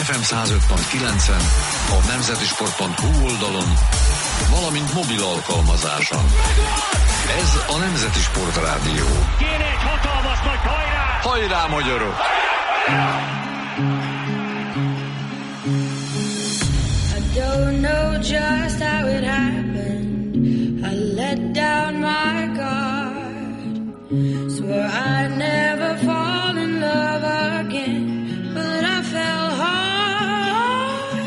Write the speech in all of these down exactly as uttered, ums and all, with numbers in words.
ef em száz öt pont kilencen, a nemzetisport pont hu oldalon, valamint mobil alkalmazáson. Ez a Nemzeti Sport Rádió. Kéne egy hatalmas nagy hajrá! Hajrá, magyarok! I don't know just how it happened. I let down my guard. Swore I'd never fall in love again, but I fell hard.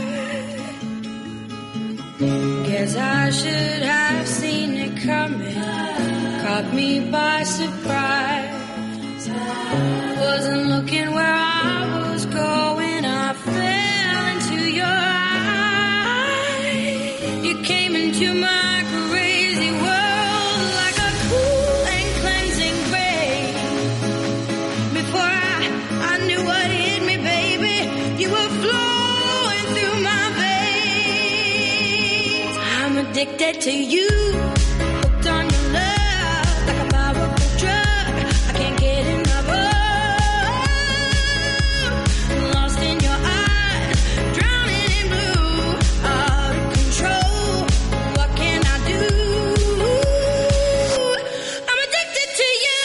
Guess I should have seen it coming. Caught me by surprise. Wasn't looking where I was going. I fell into your eyes. You came into my crazy world like a cool and cleansing rain. Before I, I knew what hit me, baby, you were flowing through my veins. I'm addicted to you, hooked on your love like a powerful drug. I can't get enough of. Lost in your eyes, drowning in blue, out of control. What can I do? I'm addicted to you.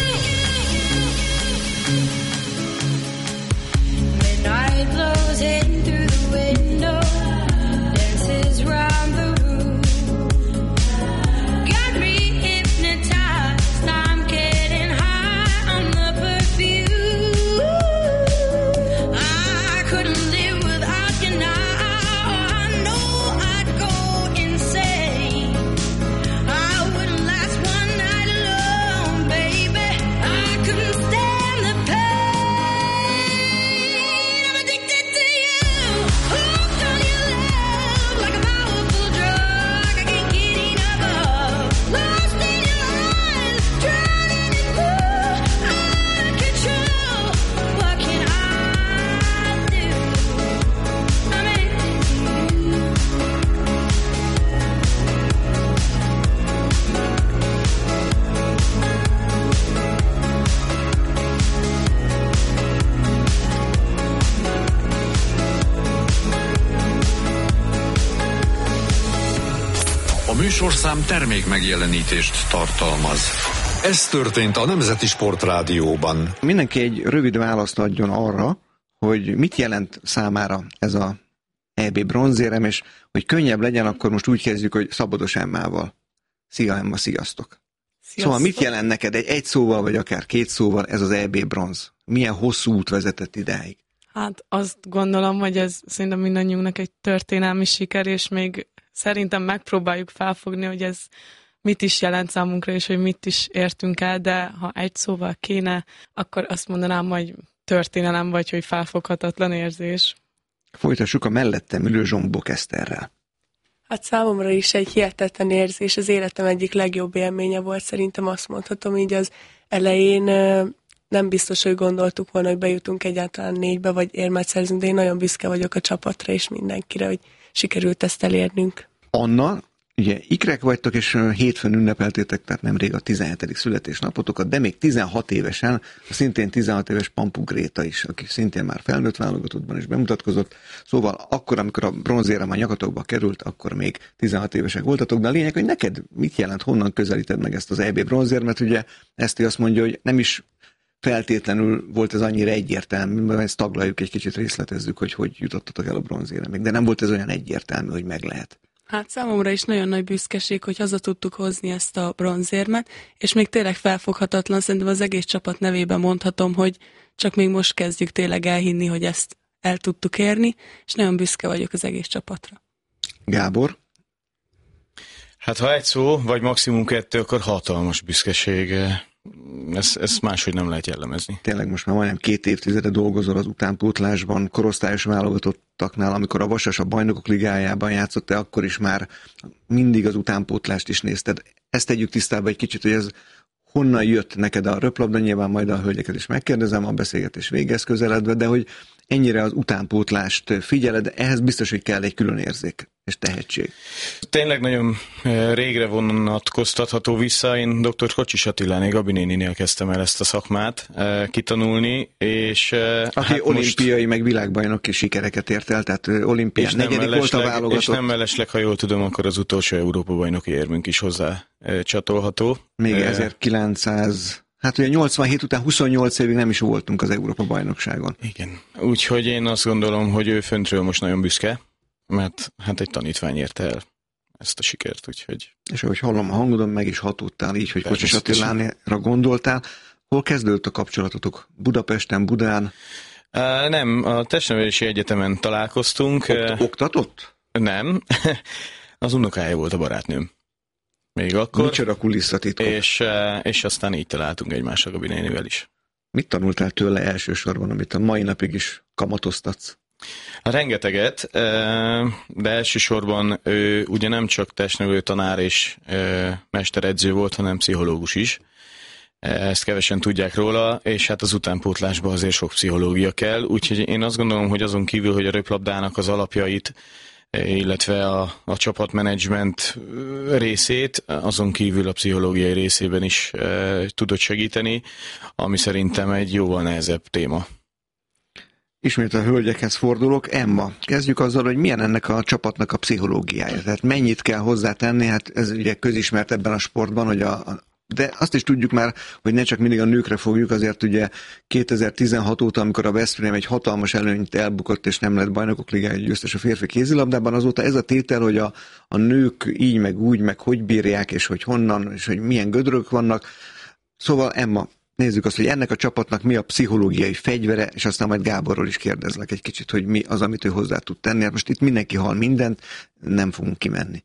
Midnight blows hitting through the window, dances round the room. Got me hypnotized, I'm getting high on the perfume. I couldn't live without you now. I know I'd go insane. I wouldn't last one night alone, baby. I couldn't stand the pain. I'm addicted to you, hooked on your love like a powerful drug. I can't get enough of. Lost in your eyes, drowning in blue, out of control. What can I do? I'm addicted to you. A műsorszám termék megjelenítést tartalmaz. Ez történt a Nemzeti Sport Rádióban. Mindenki egy rövid választ adjon arra, hogy mit jelent számára ez a é bé bronzérem, és hogy könnyebb legyen, akkor most úgy kezdjük, hogy Szabados Emmával. Szia Emma, sziasztok! Sziasztok. Szóval mit jelent neked egy egy szóval, vagy akár két szóval ez az é bé bronz? Milyen hosszú út vezetett idáig? Hát azt gondolom, hogy ez szerintem mindannyiunknak egy történelmi siker, és még szerintem megpróbáljuk felfogni, hogy ez mit is jelent számunkra, és hogy mit is értünk el, de ha egy szóval kéne, akkor azt mondanám, hogy történelem, vagy hogy felfoghatatlan érzés. Folytassuk a mellettem ülő Zsombok Eszterrel. Hát számomra is egy hihetetlen érzés, az életem egyik legjobb élménye volt, szerintem azt mondhatom így az elején. Nem biztos, hogy gondoltuk volna, hogy bejutunk egyáltalán négybe, vagy érmet szerzünk, de én nagyon büszke vagyok a csapatra és mindenkire, hogy sikerült ezt elérnünk. Anna, ugye ikrek vagytok, és hétfőn ünnepeltétek, tehát nemrég a tizenhetedik születésnapotokat, de még tizenhat évesen, a szintén tizenhat éves Pampu Gréta is, aki szintén már felnőtt válogatottban is bemutatkozott. Szóval akkor, amikor a bronzérem a nyakatokba került, akkor még tizenhat évesek voltatok, de a lényeg, hogy neked mit jelent, honnan közelíted meg ezt az é bé bronzérmet, ugye Eszti azt mondja, hogy nem is feltétlenül volt ez annyira egyértelmű, mert ezt taglaljuk, egy kicsit részletezzük, hogy hogy jutottatok el a bronzéremig, de nem volt ez olyan egyértelmű, hogy meg lehet. Hát számomra is nagyon nagy büszkeség, hogy haza tudtuk hozni ezt a bronzérmet, és még tényleg felfoghatatlan, szerintem az egész csapat nevében mondhatom, hogy csak még most kezdjük tényleg elhinni, hogy ezt el tudtuk érni, és nagyon büszke vagyok az egész csapatra. Gábor? Hát ha egy szó, vagy maximum kettő, akkor hatalmas büszkeség. Ezt, ezt máshogy nem lehet jellemezni. Tényleg most már majdnem két évtizede dolgozol az utánpótlásban, korosztályos válogatottaknál, amikor a Vasas a Bajnokok Ligájában játszott, te akkor is már mindig az utánpótlást is nézted. Ezt tegyük tisztába egy kicsit, hogy ez honnan jött neked a röplabda, nyilván majd a hölgyeket is megkérdezem a beszélgetés végez közeledve, de hogy ennyire az utánpótlást figyeled, ehhez biztos, hogy kell egy külön érzék. és tehetség. Tényleg nagyon régre vonatkoztatható vissza. Én dr. Kocsis Attiláné Gabi néninél kezdtem el ezt a szakmát kitanulni, és aki hát olimpiai most... meg világbajnoki sikereket ért el, tehát olimpián negyedik volt a válogatott. És nem mellesleg, ha jól tudom, akkor az utolsó Európa-bajnoki érmünk is hozzá csatolható. Még ezerkilencszáz... Hát ugye nyolcvanhét után huszonnyolc évig nem is voltunk az Európa-bajnokságon. Igen. Úgyhogy én azt gondolom, hogy ő föntről most nagyon büszke, mert hát egy tanítvány érte el ezt a sikert, úgyhogy... És ahogy hallom a hangodon, meg is hatódtál így, hogy Kocsis Attilánéra gondoltál. Hol kezdődött a kapcsolatotok? Budapesten, Budán? Uh, nem, a Testnevelési Egyetemen találkoztunk. Okt- oktatott? Nem, az unokája volt a barátnőm. Még akkor. Micsoda kulisszatitkok. És, és aztán így találtunk egymásra Gabi nénivel is. Mit tanultál tőle elsősorban, amit a mai napig is kamatoztatsz? Rengeteget, de elsősorban ő ugye nem csak testnevelő tanár és mesteredző volt, hanem pszichológus is. Ezt kevesen tudják róla, és hát az utánpótlásban azért sok pszichológia kell, úgyhogy én azt gondolom, hogy azon kívül, hogy a röplabdának az alapjait, illetve a, a csapatmenedzsment részét, azon kívül a pszichológiai részében is e, tudott segíteni, ami szerintem egy jóval nehezebb téma. Ismét a hölgyekhez fordulok. Emma, kezdjük azzal, hogy milyen ennek a csapatnak a pszichológiája. Tehát mennyit kell hozzátenni, hát ez ugye közismert ebben a sportban, hogy a, a de azt is tudjuk már, hogy ne csak mindig a nőkre fogjuk, azért ugye kétezer-tizenhat óta, amikor a Veszprém egy hatalmas előnyt elbukott, és nem lett bajnokok ligája győztes a férfi kézilabdában, azóta ez a tétel, hogy a, a nők így, meg úgy, meg hogy bírják, és hogy honnan, és hogy milyen gödrök vannak. Szóval Emma, nézzük azt, hogy ennek a csapatnak mi a pszichológiai fegyvere, és aztán majd Gáborról is kérdezlek egy kicsit, hogy mi az, amit ő hozzá tud tenni. Hát most itt mindenki hall mindent, nem fogunk kimenni.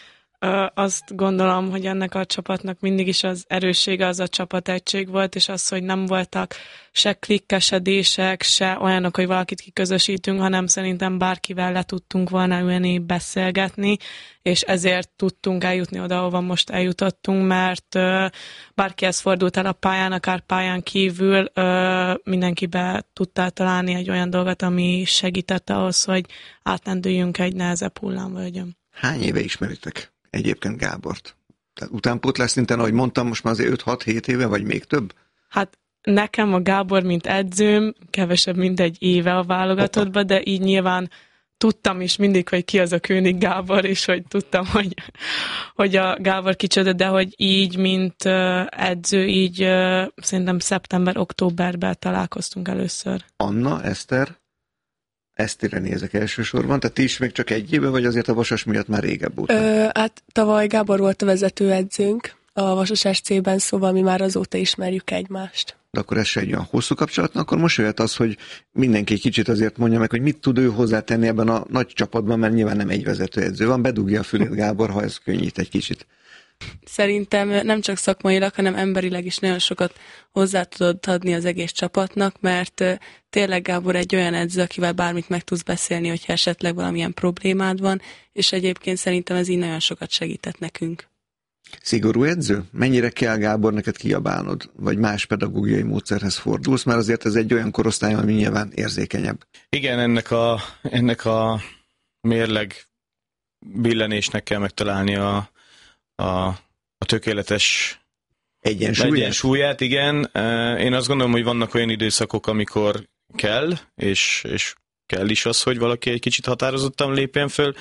Azt gondolom, hogy ennek a csapatnak mindig is az erőssége az a csapategység volt, és az, hogy nem voltak se klikkesedések, se olyanok, hogy valakit kiközösítünk, hanem szerintem bárkivel le tudtunk volna ülni, beszélgetni, és ezért tudtunk eljutni oda, ahova most eljutottunk, mert bárkihez fordult el a pályán, akár pályán kívül, mindenkibe tudtál találni egy olyan dolgot, ami segített ahhoz, hogy átlendüljünk egy nehezebb hullámvölgyön. Hány éve ismeritek egyébként Gábort? Tehát utánpótlás szinten, ahogy mondtam, most már azért öt-hat-hét éve, vagy még több? Hát nekem a Gábor, mint edzőm, kevesebb, mint egy éve a válogatottban, de így nyilván tudtam is mindig, hogy ki az a König Gábor, és hogy tudtam, hogy, hogy a Gábor kicsoda, de hogy így, mint edző, így szerintem szeptember-októberben találkoztunk először. Anna, Eszter? Esztire nézek elsősorban, tehát ti is még csak egy éve, vagy azért a Vasas miatt már régebb óta? Ö, hát tavaly Gábor volt a vezetőedzőnk a Vasas es cében, szóval mi már azóta ismerjük egymást. De akkor ez se egy olyan hosszú kapcsolatnak, akkor most jöhet az, hogy mindenki kicsit azért mondja meg, hogy mit tud ő hozzátenni ebben a nagy csapatban, mert nyilván nem egy vezetőedző van, bedugja a fülét Gábor, ha ez könnyít egy kicsit. Szerintem nem csak szakmailag, hanem emberileg is nagyon sokat hozzá tudod adni az egész csapatnak, mert tényleg Gábor egy olyan edző, akivel bármit meg tudsz beszélni, hogyha esetleg valamilyen problémád van, és egyébként szerintem ez így nagyon sokat segített nekünk. Szigorú edző? Mennyire kell, Gábor, neked kiabálnod? Vagy más pedagógiai módszerhez fordulsz? Mert azért ez egy olyan korosztály, ami nyilván érzékenyebb. Igen, ennek a, ennek a mérleg billenésnek kell megtalálni a A, a tökéletes egyensúlyát. egyensúlyát, igen. Én azt gondolom, hogy vannak olyan időszakok, amikor kell, és, és kell is az, hogy valaki egy kicsit határozottan lépjen föl,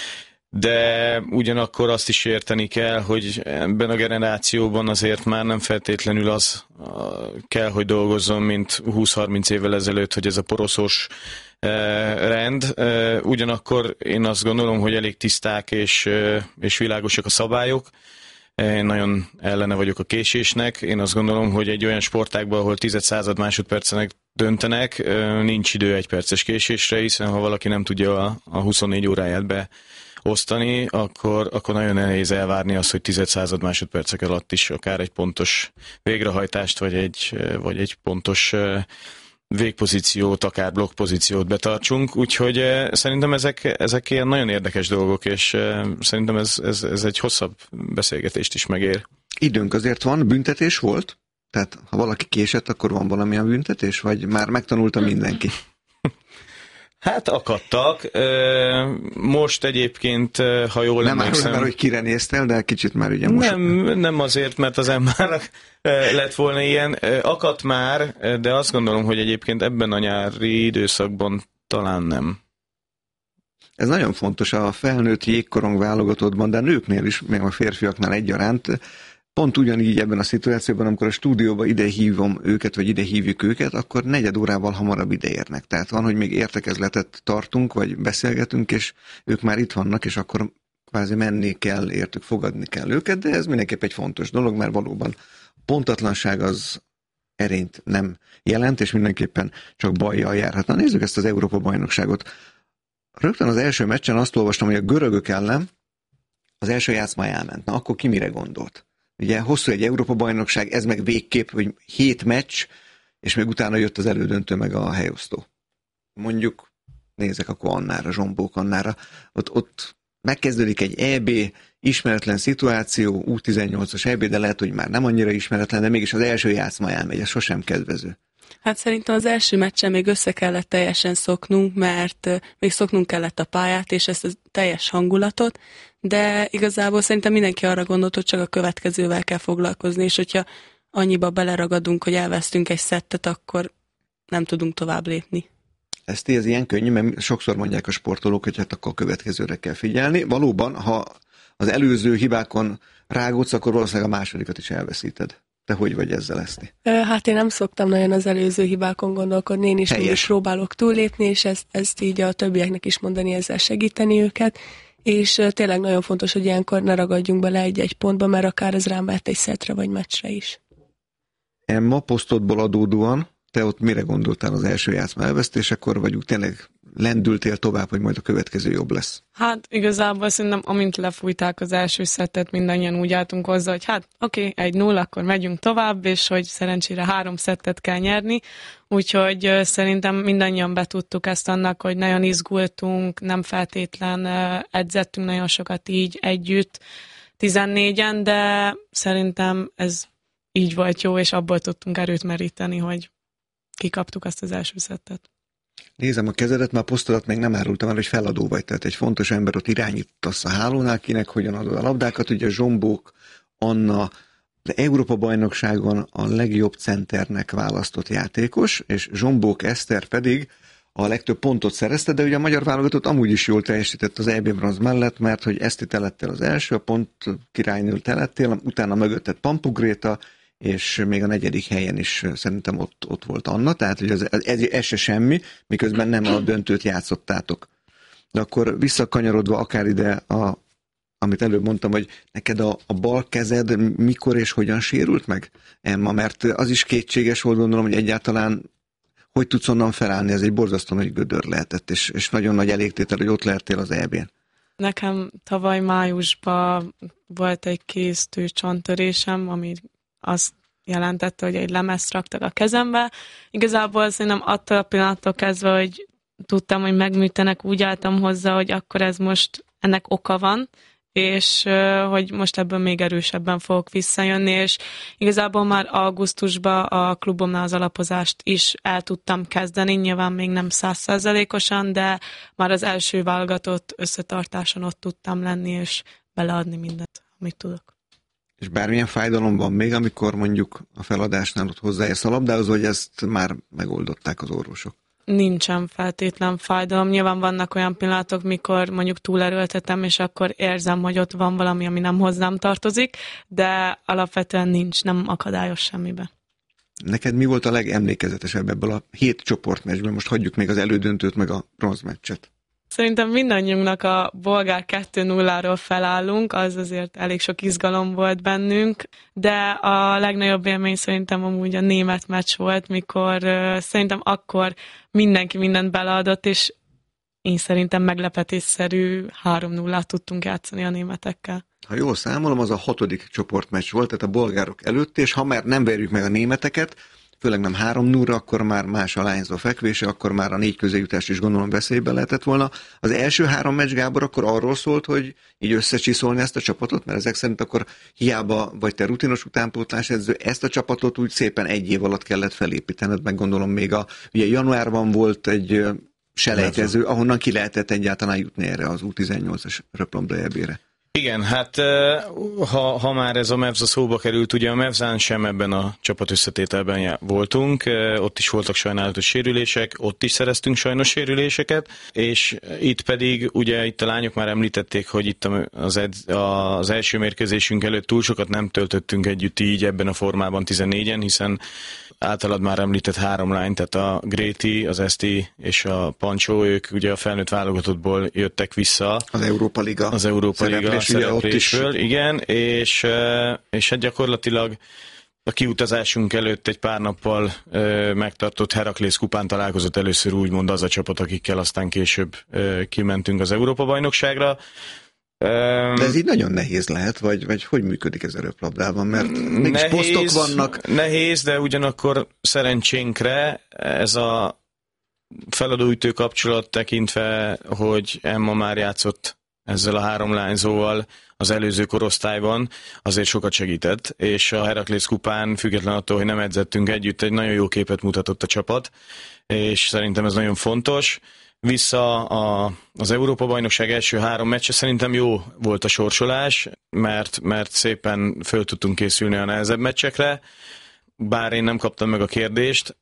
de ugyanakkor azt is érteni kell, hogy ebben a generációban azért már nem feltétlenül az kell, hogy dolgozzon, mint húsz-harminc évvel ezelőtt, hogy ez a poroszos rend. Ugyanakkor én azt gondolom, hogy elég tiszták és, és világosak a szabályok. Én nagyon ellene vagyok a késésnek. Én azt gondolom, hogy egy olyan sportágban, ahol tized század másodpercenek döntenek, nincs idő egy perces késésre, hiszen ha valaki nem tudja a, a huszonnégy óráját beosztani, akkor, akkor nagyon nehéz elvárni azt, hogy tized század másodpercek alatt is akár egy pontos végrehajtást, vagy egy, vagy egy pontos végpozíciót, akár blokkpozíciót betartsunk, úgyhogy eh, szerintem ezek, ezek ilyen nagyon érdekes dolgok, és eh, szerintem ez, ez, ez egy hosszabb beszélgetést is megér. Időnk azért van, büntetés volt? Tehát ha valaki késett, akkor van valamilyen büntetés, vagy már megtanulta mindenki? Hát akadtak. Most egyébként, ha jól Nem emlékszem... árulom már, hogy kire néztél, de kicsit már ugye most... Nem, nem azért, mert az Emmának lett volna ilyen. Akadt már, de azt gondolom, hogy egyébként ebben a nyári időszakban talán nem. Ez nagyon fontos a felnőtt jégkorong válogatottban, de a nőknél is, még a férfiaknál egyaránt. Pont ugyanígy ebben a szituációban, amikor a stúdióba ide hívom őket, vagy ide hívjuk őket, akkor negyed órával hamarabb ideérnek. Tehát van, hogy még értekezletet tartunk, vagy beszélgetünk, és ők már itt vannak, és akkor kvázi menni kell, értük, fogadni kell őket, de ez mindenképp egy fontos dolog, mert valóban pontatlanság az erényt nem jelent, és mindenképpen csak bajjal járhat. Na nézzük ezt az Európa-bajnokságot. Rögtön az első meccsen azt olvastam, hogy a görögök ellen az első játszma elment. Na akkor ki mire gondolt? Ugye hosszú egy Európa-bajnokság, ez meg végképp, hogy hét meccs, és még utána jött az elődöntő meg a helyosztó. Mondjuk, nézek akkor Annára, Zsombók Annára, ott, ott megkezdődik egy é bé, ismeretlen szituáció, U tizennyolcas é bé, de lehet, hogy már nem annyira ismeretlen, de mégis az első játszma elmegy, ez sosem kedvező. Hát szerintem az első meccsen még össze kellett teljesen szoknunk, mert még szoknunk kellett a pályát, és ezt a teljes hangulatot, de igazából szerintem mindenki arra gondolt, hogy csak a következővel kell foglalkozni, és hogyha annyiba beleragadunk, hogy elvesztünk egy szettet, akkor nem tudunk tovább lépni. Ezt ez ilyen könnyű, mert sokszor mondják a sportolók, hogy hát akkor a következőre kell figyelni. Valóban, ha az előző hibákon rágódsz, akkor valószínűleg a másodikat is elveszíted. Te hogy vagy ezzel, Eszti? Hát én nem szoktam nagyon az előző hibákon gondolkodni, én is Helyes. mindig próbálok túllépni, és ezt, ezt így a többieknek is mondani, ezzel segíteni őket, és tényleg nagyon fontos, hogy ilyenkor ne ragadjunk bele egy-egy pontba, mert akár ez rám vett egy szettre vagy meccsre is. Emma, posztodból adódóan, te ott mire gondoltál az első játszma elvesztésekor, vagy úgy tényleg lendültél tovább, hogy majd a következő jobb lesz? Hát igazából szerintem, amint lefújták az első szettet, mindannyian úgy álltunk hozzá, hogy hát oké, okay, egy null, akkor megyünk tovább, és hogy szerencsére három szettet kell nyerni, úgyhogy uh, szerintem mindannyian betudtuk ezt annak, hogy nagyon izgultunk, nem feltétlen uh, edzettünk nagyon sokat így együtt, tizennégyen, de szerintem ez így volt jó, és abból tudtunk erőt meríteni, hogy kikaptuk azt az első szettet. Nézem a kezedet, már a posztodat még nem árultam el, hogy feladó vagy, tehát egy fontos ember ott irányítasz a hálónál, kinek hogyan adod a labdákat, ugye Zsombók Anna, de Európa-bajnokságon a legjobb centernek választott játékos, és Zsombók Eszter pedig a legtöbb pontot szerezte, de ugye a magyar válogatott amúgy is jól teljesített az é bé bronz mellett, mert hogy Eszti te lettél az első, a pont királynő te lettél, utána mögötted Pampuk Gréta, és még a negyedik helyen is szerintem ott, ott volt Anna, tehát hogy ez, ez, ez se semmi, miközben nem a döntőt játszottátok. De akkor visszakanyarodva akár ide, a, amit előbb mondtam, hogy neked a, a bal kezed mikor és hogyan sérült meg, Emma, mert az is kétséges volt, gondolom, hogy egyáltalán hogy tudsz onnan felállni, ez egy borzasztó nagy gödör lehetett, és, és nagyon nagy elégtétel, hogy ott lehettél az é bén. Nekem tavaly májusban volt egy kéztő csonttörésem, ami azt jelentette, hogy egy lemezt raktak a kezembe. Igazából szerintem attól a pillanattól kezdve, hogy tudtam, hogy megműtenek, úgy álltam hozzá, hogy akkor ez most, ennek oka van, és hogy most ebből még erősebben fogok visszajönni, és igazából már augusztusban a klubomnál az alapozást is el tudtam kezdeni, nyilván még nem százszázalékosan, de már az első válogatott összetartáson ott tudtam lenni, és beleadni mindent, amit tudok. És bármilyen fájdalom van még, amikor mondjuk a feladásnál ott hozzáérsz a labdához, hogy ezt már megoldották az orvosok? Nincsen feltétlen fájdalom. Nyilván vannak olyan pillanatok, mikor mondjuk túlerőltetem, és akkor érzem, hogy ott van valami, ami nem hozzám tartozik, de alapvetően nincs, nem akadályos semmibe. Neked mi volt a legemlékezetesebb ebből a hét csoportmeccsben? Most hagyjuk még az elődöntőt, meg a bronzmeccset. Szerintem mindannyiunknak a bolgár kettő nulláról felállunk, az azért elég sok izgalom volt bennünk, de a legnagyobb élmény szerintem amúgy a német meccs volt, mikor uh, szerintem akkor mindenki mindent beleadott, és én szerintem meglepetésszerű három nullát tudtunk játszani a németekkel. Ha jól számolom, az a hatodik csoportmeccs volt, tehát a bolgárok előtt, és ha már nem verjük meg a németeket, főleg nem három nullra, akkor már más a lányzó fekvése, akkor már a négy közéjutás is gondolom veszélyben lehetett volna. Az első három meccs, Gábor, akkor arról szólt, hogy így összecsiszolni ezt a csapatot, mert ezek szerint akkor hiába vagy te rutinos utánpótlásedző, ezt a csapatot úgy szépen egy év alatt kellett felépítened, meg gondolom még a, ugye januárban volt egy selejtező, ahonnan ki lehetett egyáltalán jutni erre az U tizennyolcas röplabda é bé-re. Igen, hát ha, ha már ez a Mevza szóba került, ugye a Mevzán sem ebben a csapat összetételben voltunk, ott is voltak sajnálatos sérülések, ott is szereztünk sajnos sérüléseket, és itt pedig, ugye itt a lányok már említették, hogy itt az, edz, az első mérkőzésünk előtt túl sokat nem töltöttünk együtt így ebben a formában tizennégyen, hiszen általad már említett három lány, tehát a Gréti, az Eszti és a Pancsó, ők ugye a felnőtt válogatottból jöttek vissza. Az Európa Liga. Az Európa Liga szereplésből, igen, és, és hát gyakorlatilag a kiutazásunk előtt egy pár nappal ö, megtartott Heraklész kupán találkozott először úgymond az a csapat, akikkel aztán később ö, kimentünk az Európa-bajnokságra. De ez így nagyon nehéz lehet, vagy, vagy hogy működik ez a röplabdában, mert mégis nehéz, posztok vannak. Nehéz, de ugyanakkor szerencsénkre ez a feladóütő kapcsolat tekintve, hogy Emma már játszott ezzel a három lányzóval az előző korosztályban, azért sokat segített, és a Heraklész kupán, független attól, hogy nem edzettünk együtt, egy nagyon jó képet mutatott a csapat, és szerintem ez nagyon fontos. Vissza a, az Európa-bajnokság első három meccse szerintem jó volt a sorsolás, mert, mert szépen föl tudtunk készülni a nehezebb meccsekre, bár én nem kaptam meg a kérdést.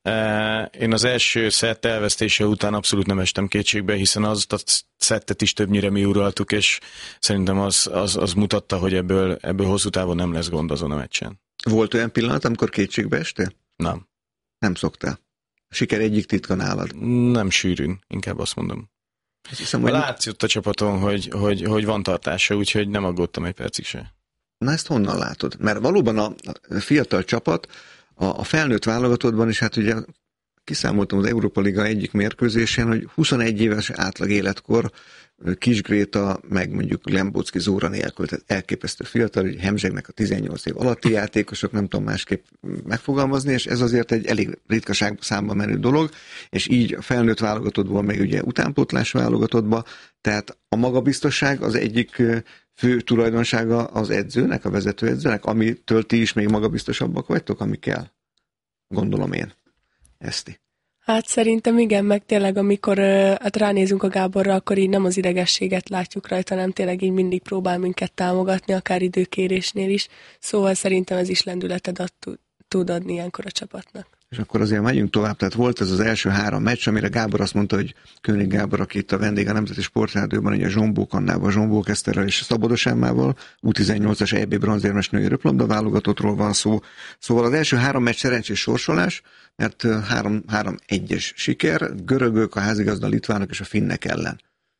Én az első szett elvesztése után abszolút nem estem kétségbe, hiszen azt a szettet is többnyire mi uraltuk, és szerintem az, az, az mutatta, hogy ebből, ebből hosszú távon nem lesz gond azon a meccsen. Volt olyan pillanat, amikor kétségbe estél? Nem. Nem szoktál. A siker egyik titka nálad. Nem sűrűn, inkább azt mondom. Hiszem, hogy... Látszott a csapaton, hogy, hogy, hogy van tartása, úgyhogy nem aggódtam egy percig se. Na ezt honnan látod? Mert valóban a fiatal csapat a, a felnőtt válogatottban is, hát ugye kiszámoltam az Európa Liga egyik mérkőzésen, hogy huszonegy éves átlag életkor Kis Gréta, meg mondjuk Lembocki Zóra nélkül, tehát elképesztő fiatal, hogy hemzsegnek a tizennyolc év alatti játékosok, nem tudom másképp megfogalmazni, és ez azért egy elég ritkaság számba menő dolog, és így a felnőtt válogatottból meg ugye utánpótlás válogatottba, tehát a magabiztosság az egyik fő tulajdonsága az edzőnek, a vezetőedzőnek, amitől ti is még magabiztosabbak vagytok, ami kell. Gondolom én. Eszti. Hát szerintem igen, meg tényleg amikor hát ránézünk a Gáborra, akkor így nem az idegességet látjuk rajta, hanem tényleg így mindig próbál minket támogatni, akár időkérésnél is. Szóval szerintem ez is lendületet ad, tud adni ilyenkor a csapatnak. És akkor azért megyünk tovább. Tehát volt ez az első három meccs, amire Gábor azt mondta, hogy König Gábor, aki itt a vendég a Nemzeti Sportrádióban, ugye Zsombó Kannával, Zsombó Keszterrel és Szabados Emmával, U tizennyolcas é bé bronzérmes női röplabda válogatottról van szó. Szóval az első három meccs szerencsés sorsolás, mert három egyes siker, görögök, a házigazda, a litvánok és a finnek ellen.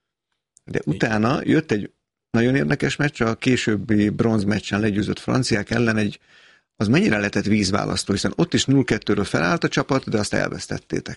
De utána jött egy nagyon érdekes meccs, a későbbi bronzmeccsen legyőzött franciák ellen egy az mennyire lehetett vízválasztó, hiszen ott is nulla kettőről felállt a csapat, de azt elvesztettétek.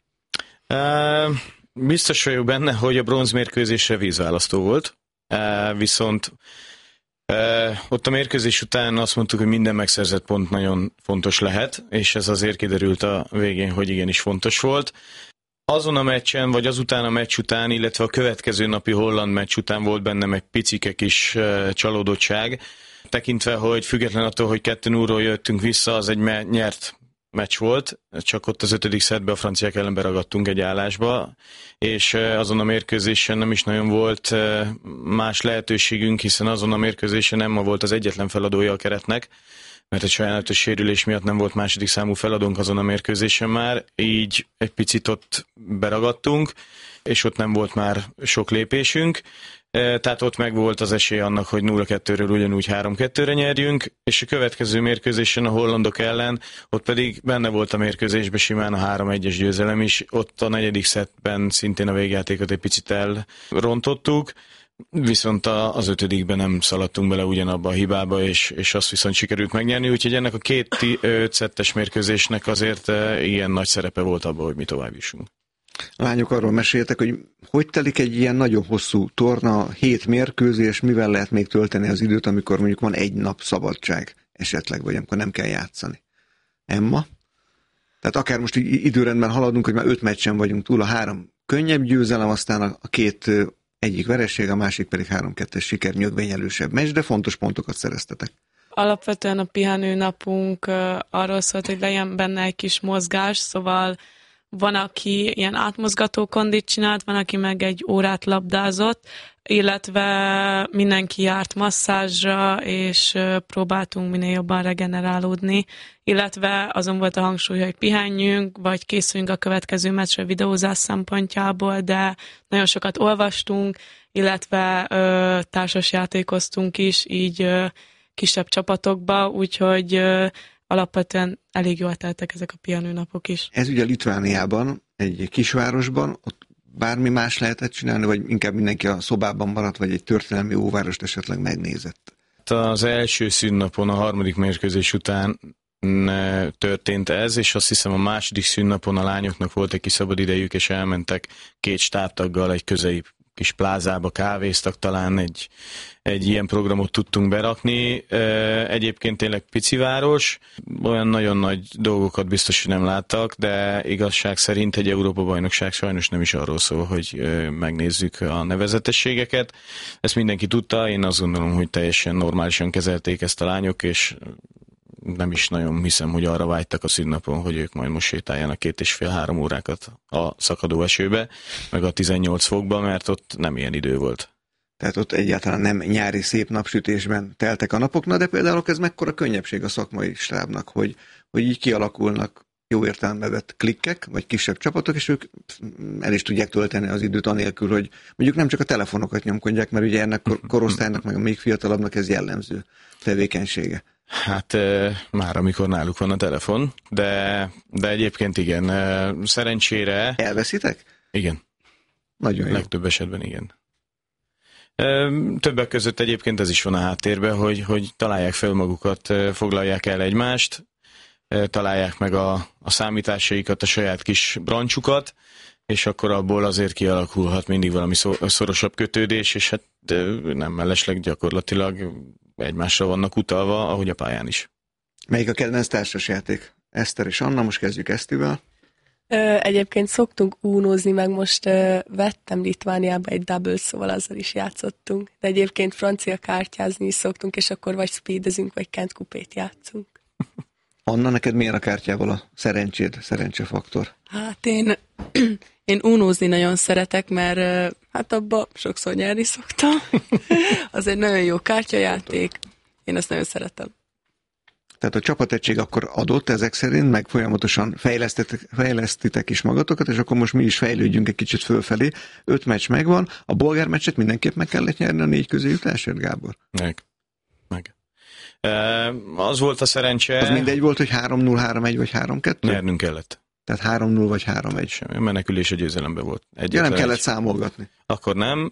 Uh, biztos vagyok benne, hogy a bronzmérkőzésre vízválasztó volt, uh, viszont uh, ott a mérkőzés után azt mondtuk, hogy minden megszerzett pont nagyon fontos lehet, és ez azért kiderült a végén, hogy igenis fontos volt. Azon a meccsen, vagy azután a meccs után, illetve a következő napi holland meccs után volt bennem egy picike kis uh, csalódottság, tekintve, hogy független attól, hogy kettő nullról jöttünk vissza, az egy me- nyert meccs volt, csak ott az ötödik szettben a franciák ellen beragadtunk egy állásba, és azon a mérkőzésen nem is nagyon volt más lehetőségünk, hiszen azon a mérkőzésen Emma volt az egyetlen feladója a keretnek, mert egy sajnálatos sérülés miatt nem volt második számú feladónk azon a mérkőzésen már, így egy picit ott beragadtunk, és ott nem volt már sok lépésünk, tehát ott meg volt az esély annak, hogy nulla kettőről ugyanúgy három kettőre nyerjünk, és a következő mérkőzésen a hollandok ellen, ott pedig benne volt a mérkőzésben simán a három egyes győzelem is, ott a negyedik szettben szintén a végjátékot egy picit elrontottuk, viszont az ötödikben nem szaladtunk bele ugyanabba a hibába, és, és azt viszont sikerült megnyerni, úgyhogy ennek a két ötszettes mérkőzésnek azért ilyen nagy szerepe volt abban, hogy mi tovább jussunk. A lányok arról meséltek, hogy hogy telik egy ilyen nagyon hosszú torna, hét mérkőzés, mivel lehet még tölteni az időt, amikor mondjuk van egy nap szabadság esetleg, vagy amikor nem kell játszani. Emma? Tehát akár most időrendben haladunk, hogy már öt meccsen vagyunk túl, a három könnyebb győzelem, aztán a két egyik vereség, a másik pedig három kettes siker, nyögvényelősebb meccs, de fontos pontokat szereztetek. Alapvetően a pihenő napunk arról szólt, hogy legyen benne egy kis mozgás, szóval van, aki ilyen átmozgató kondit csinált, van, aki meg egy órát labdázott, illetve mindenki járt masszázsra, és próbáltunk minél jobban regenerálódni, illetve azon volt a hangsúly, hogy pihenjünk, vagy készüljünk a következő meccsre videózás szempontjából, de nagyon sokat olvastunk, illetve ö, társasjátékoztunk is, így ö, kisebb csapatokba, úgyhogy ö, alapvetően elég jól teltek ezek a pihenőnapok is. Ez ugye Litvániában, egy kisvárosban, ott bármi más lehetett csinálni, vagy inkább mindenki a szobában maradt, vagy egy történelmi óvárost esetleg megnézett? Az első szünnapon, a harmadik mérkőzés után történt ez, és azt hiszem a második szünnapon a lányoknak volt egy kis szabad idejük, és elmentek két stábtaggal egy közeli kis plázába, kávéztak, talán egy, egy ilyen programot tudtunk berakni. Egyébként tényleg pici város, olyan nagyon nagy dolgokat biztos, hogy nem láttak, de igazság szerint egy Európa-bajnokság sajnos nem is arról szól, hogy megnézzük a nevezetességeket. Ezt mindenki tudta, én azt gondolom, hogy teljesen normálisan kezelték ezt a lányok, és nem is nagyon hiszem, hogy arra vágytak a szünnapon, hogy ők majd most sétáljanak két és fél-három órákat a szakadó esőbe, meg a tizennyolc fokba, mert ott nem ilyen idő volt. Tehát ott egyáltalán nem nyári szép napsütésben teltek a napok, na de például ez mekkora könnyebbség a szakmai stábnak, hogy, hogy így kialakulnak jó értelembe vett klikkek, vagy kisebb csapatok, és ők el is tudják tölteni az időt anélkül, hogy mondjuk nem csak a telefonokat nyomkodják, mert ugye ennek korosztálynak, meg a még fiatalabbnak ez jellemző tevékenysége. Hát e, már amikor náluk van a telefon, de, de egyébként igen, e, szerencsére... Elveszitek? Igen. Nagyon jó. Legtöbb esetben igen. E, többek között egyébként ez is van a háttérben, hogy, hogy találják fel magukat, foglalják el egymást, e, találják meg a, a számításaikat, a saját kis brancsukat, és akkor abból azért kialakulhat mindig valami szorosabb kötődés, és hát nem mellesleg gyakorlatilag egymásra vannak utalva, ahogy a pályán is. Melyik a kedvenc társasjáték? Eszter és Anna, most kezdjük Esztivel. Ö, egyébként szoktunk únózni, meg most ö, vettem Litvániába egy double, szóval azzal is játszottunk. De egyébként francia kártyázni is szoktunk, és akkor vagy speedezünk, vagy Kent kupét játszunk. Anna, neked milyen a kártyával a szerencséd, szerencsefaktor? Hát én, én unózni nagyon szeretek, mert hát abba sokszor nyerni szoktam. Az egy nagyon jó kártyajáték. Én ezt nagyon szeretem. Tehát a csapategység akkor adott ezek szerint, meg folyamatosan fejlesztitek, fejlesztitek is magatokat, és akkor most mi is fejlődjünk egy kicsit fölfelé. Öt meccs megvan, a bolgár meccset mindenképp meg kellett nyerni a négy közé jutásért, Gábor? Meg. Meg. E, az volt a szerencse... Az mindegy volt, hogy három null, három egy vagy három kettő? Nyernünk kellett. Tehát három null vagy három egy. Semmi, a menekülés a győzelembe volt. Ja, nem kellett egy. számolgatni. Akkor nem.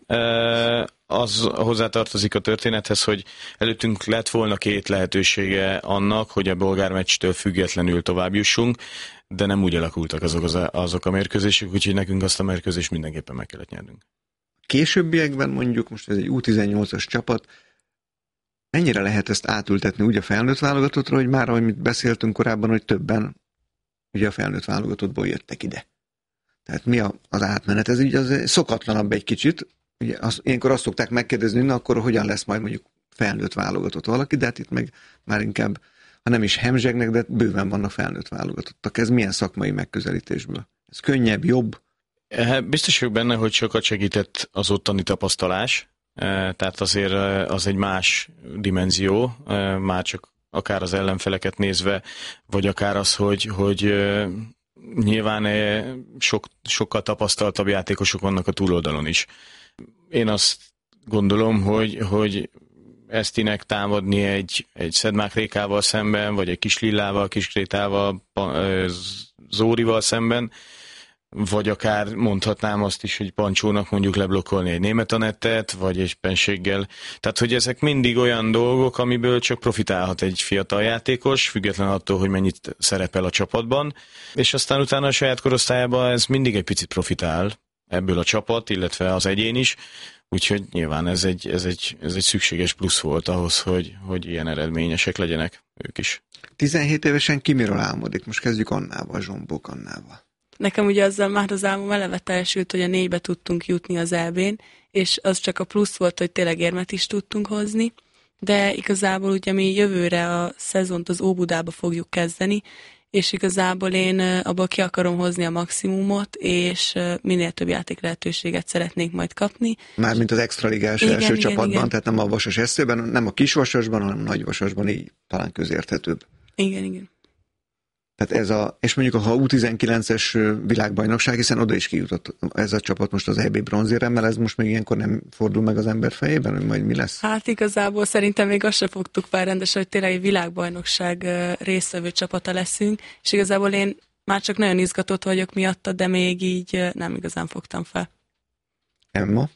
Az hozzátartozik a történethez, hogy előttünk lett volna két lehetősége annak, hogy a bolgár meccstől függetlenül tovább jussunk, de nem úgy alakultak azok, az, azok a mérkőzések, úgyhogy nekünk azt a mérkőzést mindenképpen meg kellett nyernünk. Későbbiekben mondjuk, most ez egy U tizennyolcas csapat, mennyire lehet ezt átültetni úgy a felnőtt válogatottra, hogy már, amit beszéltünk korábban, hogy többen ugye a felnőtt válogatottból jöttek ide. Tehát mi a, az átmenet? Ez így az szokatlanabb egy kicsit. Ugye az, ilyenkor azt szokták megkérdezni, na akkor hogyan lesz majd mondjuk felnőtt válogatott valaki, de hát itt meg már inkább, ha nem is hemzsegnek, de bőven vannak felnőtt válogatottak. Ez milyen szakmai megközelítésből? Ez könnyebb, jobb? Biztos vagyok benne, hogy sokat segített az ottani tapasztalás. Tehát azért az egy más dimenzió, már csak akár az ellenfeleket nézve, vagy akár az, hogy, hogy nyilván sok, sokkal tapasztaltabb játékosok vannak a túloldalon is. Én azt gondolom, hogy, hogy Esztinek támadni egy, egy Szedmák Rékával szemben, vagy egy Kis Lillával, Kis Grétával, Zórival szemben, vagy akár mondhatnám azt is, hogy Pancsónak mondjuk leblokkolni egy német Anettet, vagy egy penséggel. Tehát, hogy ezek mindig olyan dolgok, amiből csak profitálhat egy fiatal játékos, független attól, hogy mennyit szerepel a csapatban, és aztán utána a saját korosztályában ez mindig egy picit profitál ebből a csapat, illetve az egyén is, úgyhogy nyilván ez egy, ez egy, ez egy szükséges plusz volt ahhoz, hogy, hogy ilyen eredményesek legyenek ők is. tizenhét évesen ki miről álmodik? Most kezdjük Annával, Zsombók Annával. Nekem ugye azzal már az álmom eleve teljesült, hogy a négybe tudtunk jutni az é bén, és az csak a plusz volt, hogy tényleg érmet is tudtunk hozni, de igazából ugye mi jövőre a szezont az Óbudába fogjuk kezdeni, és igazából én abból ki akarom hozni a maximumot, és minél több játék lehetőséget szeretnék majd kapni. Mármint az extraligás Igen, első igen, csapatban, igen. tehát nem a Vasas eszében, nem a kisvasasban, hanem a nagyvasasban, így talán közérthetőbb. Igen, igen. Tehát ez a, és mondjuk ha U tizenkilences világbajnokság, hiszen oda is kijutott ez a csapat most az é bé bronzéremmel, ez most még ilyenkor nem fordul meg az ember fejében, hogy majd mi lesz? Hát igazából szerintem még azt se fogtuk fel rendesen, hogy tényleg egy világbajnokság résztvevő csapata leszünk, és igazából én már csak nagyon izgatott vagyok miatta, de még így nem igazán fogtam fel. Emma?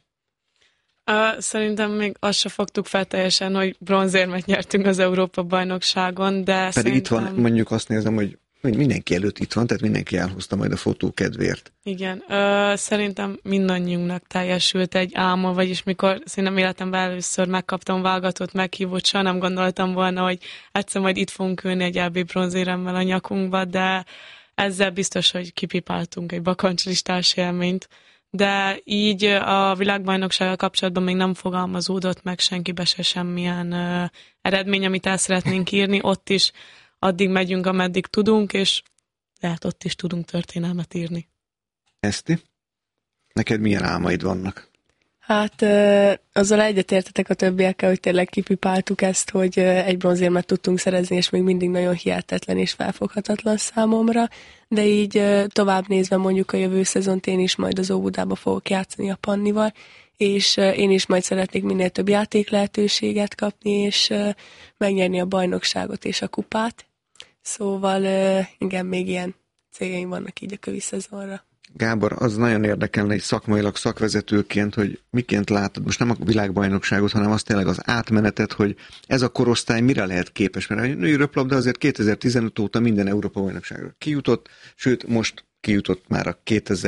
Uh, szerintem még azt se fogtuk fel teljesen, hogy bronzérmet nyertünk az Európa-bajnokságon, de Pedig szerintem... itt van, mondjuk azt nézem, hogy hogy mindenki előtt itt van, tehát mindenki elhozta majd a fotó kedvéért. Igen, ö, szerintem mindannyiunknak teljesült egy álma, vagyis mikor szerintem életemben először megkaptam válogatott meghívót, soha nem gondoltam volna, hogy egyszer majd itt fogunk ülni egy é bé bronzéremmel a nyakunkba, de ezzel biztos, hogy kipipáltunk egy bakancslistás élményt. De így a világbajnoksággal kapcsolatban még nem fogalmazódott meg senkibe se semmilyen ö, eredmény, amit el szeretnénk írni. Ott is addig megyünk, ameddig tudunk, és lehet ott is tudunk történelmet írni. Eszti? Neked milyen álmaid vannak? Hát azzal egyetértetek a többiekkel, hogy tényleg kipipáltuk ezt, hogy egy bronzérmet tudtunk szerezni, és még mindig nagyon hihetetlen és felfoghatatlan számomra, de így tovább nézve mondjuk a jövő szezont én is majd az Óbudába fogok játszani a Pannival, és én is majd szeretnék minél több játék lehetőséget kapni, és megnyerni a bajnokságot és a kupát. Szóval igen, még ilyen céljaim vannak így a kövi szezonra. Gábor, az nagyon érdekelne egy szakmailag szakvezetőként, hogy miként látod most nem a világbajnokságot, hanem azt tényleg az átmenetet, hogy ez a korosztály mire lehet képes, mert a női röplabda azért kétezer-tizenöt óta minden Európa-bajnokságra kijutott, sőt most kijutott már a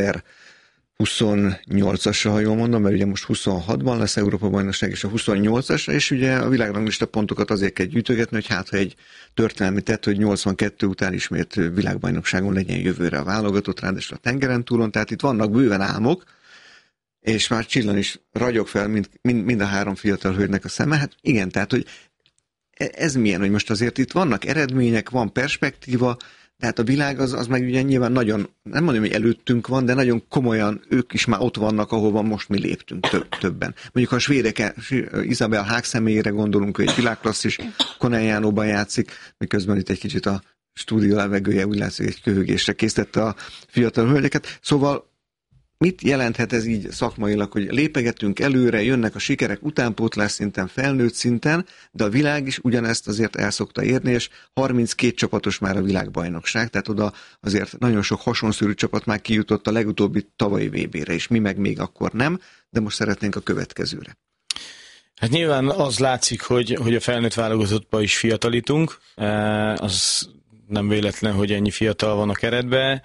kétezer-huszonnyolcasra, ha jól mondom, mert ugye most huszonhatban lesz Európa-bajnokság, és a huszonnyolcasra, és ugye a világranglista pontokat azért kell gyűjtögetni, hogy hát ha egy történelmi tett, hogy nyolcvankettő után ismét világbajnokságon legyen jövőre a válogatott, ráadásul a tengeren túlon, tehát itt vannak bőven álmok, és már csillan is ragyog fel mind, mind, mind a három fiatal hölgynek a szeme. Hát igen, tehát, hogy ez milyen, hogy most azért itt vannak eredmények, van perspektíva, tehát a világ az, az meg ugye nyilván nagyon, nem mondom, hogy előttünk van, de nagyon komolyan ők is már ott vannak, ahova most mi léptünk több, többen. Mondjuk ha a svédek, Isabel Haag személyére gondolunk, hogy egy világklasszis Konejánóban játszik, miközben itt egy kicsit a stúdió levegője úgy látszik, egy köhögésre készítette a fiatal hölgyeket. Szóval mit jelenthet ez így szakmailag, hogy lépegetünk előre, jönnek a sikerek utánpótlás szinten, felnőtt szinten, de a világ is ugyanezt azért el szokta érni, és harminckét csapatos már a világbajnokság, tehát oda azért nagyon sok hasonszörű csapat már kijutott a legutóbbi tavalyi vé bére is, mi meg még akkor nem, de most szeretnénk a következőre. Hát nyilván az látszik, hogy, hogy a felnőtt válogatottban is fiatalítunk, az nem véletlen, hogy ennyi fiatal van a keretben.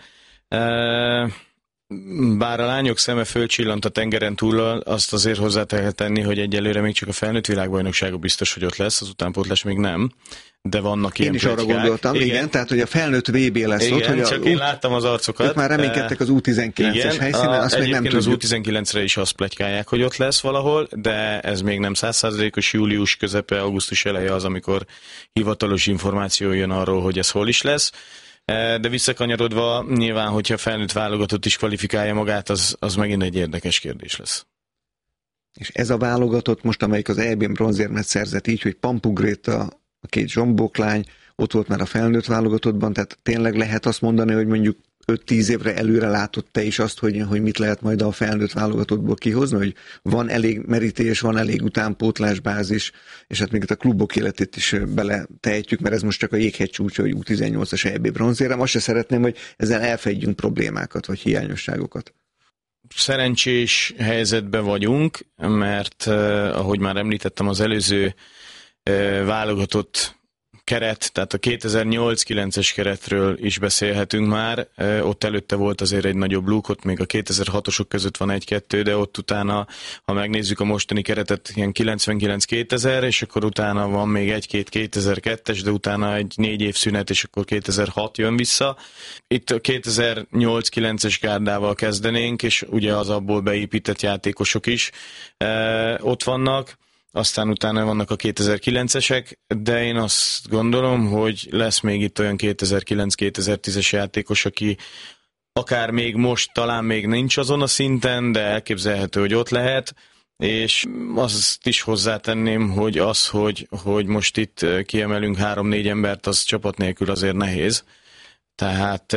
Bár a lányok szeme fölcsillant a tengeren túl, azt azért hozzá lehet tenni, hogy egyelőre még csak a felnőtt világbajnoksága biztos, hogy ott lesz, az utánpótlás még nem, de vannak ilyen Én is pletykák. Arra gondoltam, igen. igen, tehát hogy a felnőtt vé bé lesz igen, ott. Hogy csak a, én láttam az arcokat. Ők már reménykedtek az U tizenkilences helyszínen, azt még nem tudjuk. Az U tizenkilencre is azt pletykálják, hogy ott lesz valahol, de ez még nem száz százalékos. Július közepe, augusztus eleje az, amikor hivatalos információ jön arról, hogy ez hol is lesz. De visszakanyarodva, nyilván, hogyha felnőtt válogatott is kvalifikálja magát, az, az megint egy érdekes kérdés lesz. És ez a válogatott most, amelyik az é bén bronzérmet szerzett így, hogy Pampu Gréta, a két zsombóklány, ott volt már a felnőtt válogatottban, tehát tényleg lehet azt mondani, hogy mondjuk öt-tíz évre előre látod te is azt, hogy, hogy mit lehet majd a felnőtt válogatottból kihozni, hogy van elég merítés, van elég utánpótlásbázis, és hát még itt a klubok életét is beletehetjük, mert ez most csak a jéghegy csúcsa, hogy U tizennyolcas é bé bronzérem. Azt se szeretném, hogy ezzel elfedjünk problémákat, vagy hiányosságokat. Szerencsés helyzetben vagyunk, mert ahogy már említettem, az előző válogatott keret, tehát a kétezer-nyolc-kilences keretről is beszélhetünk már, ott előtte volt azért egy nagyobb luk, ott még a kétezer-hatosok között van egy-kettő, de ott utána, ha megnézzük a mostani keretet, ilyen kilencvenkilenc-kétezer, és akkor utána van még egy-két kétezer-kettes, de utána egy négy év szünet, és akkor kétezer-hat jön vissza. Itt a kétezer-nyolc-kilences gárdával kezdenénk, és ugye az abból beépített játékosok is ott vannak. aztán utána vannak a kétezer-kilencesek, de én azt gondolom, hogy lesz még itt olyan kétezer-kilenc-kétezer-tízes játékos, aki akár még most talán még nincs azon a szinten, de elképzelhető, hogy ott lehet, és azt is hozzátenném, hogy az, hogy, hogy most itt kiemelünk három-négy embert, az csapat nélkül azért nehéz. Tehát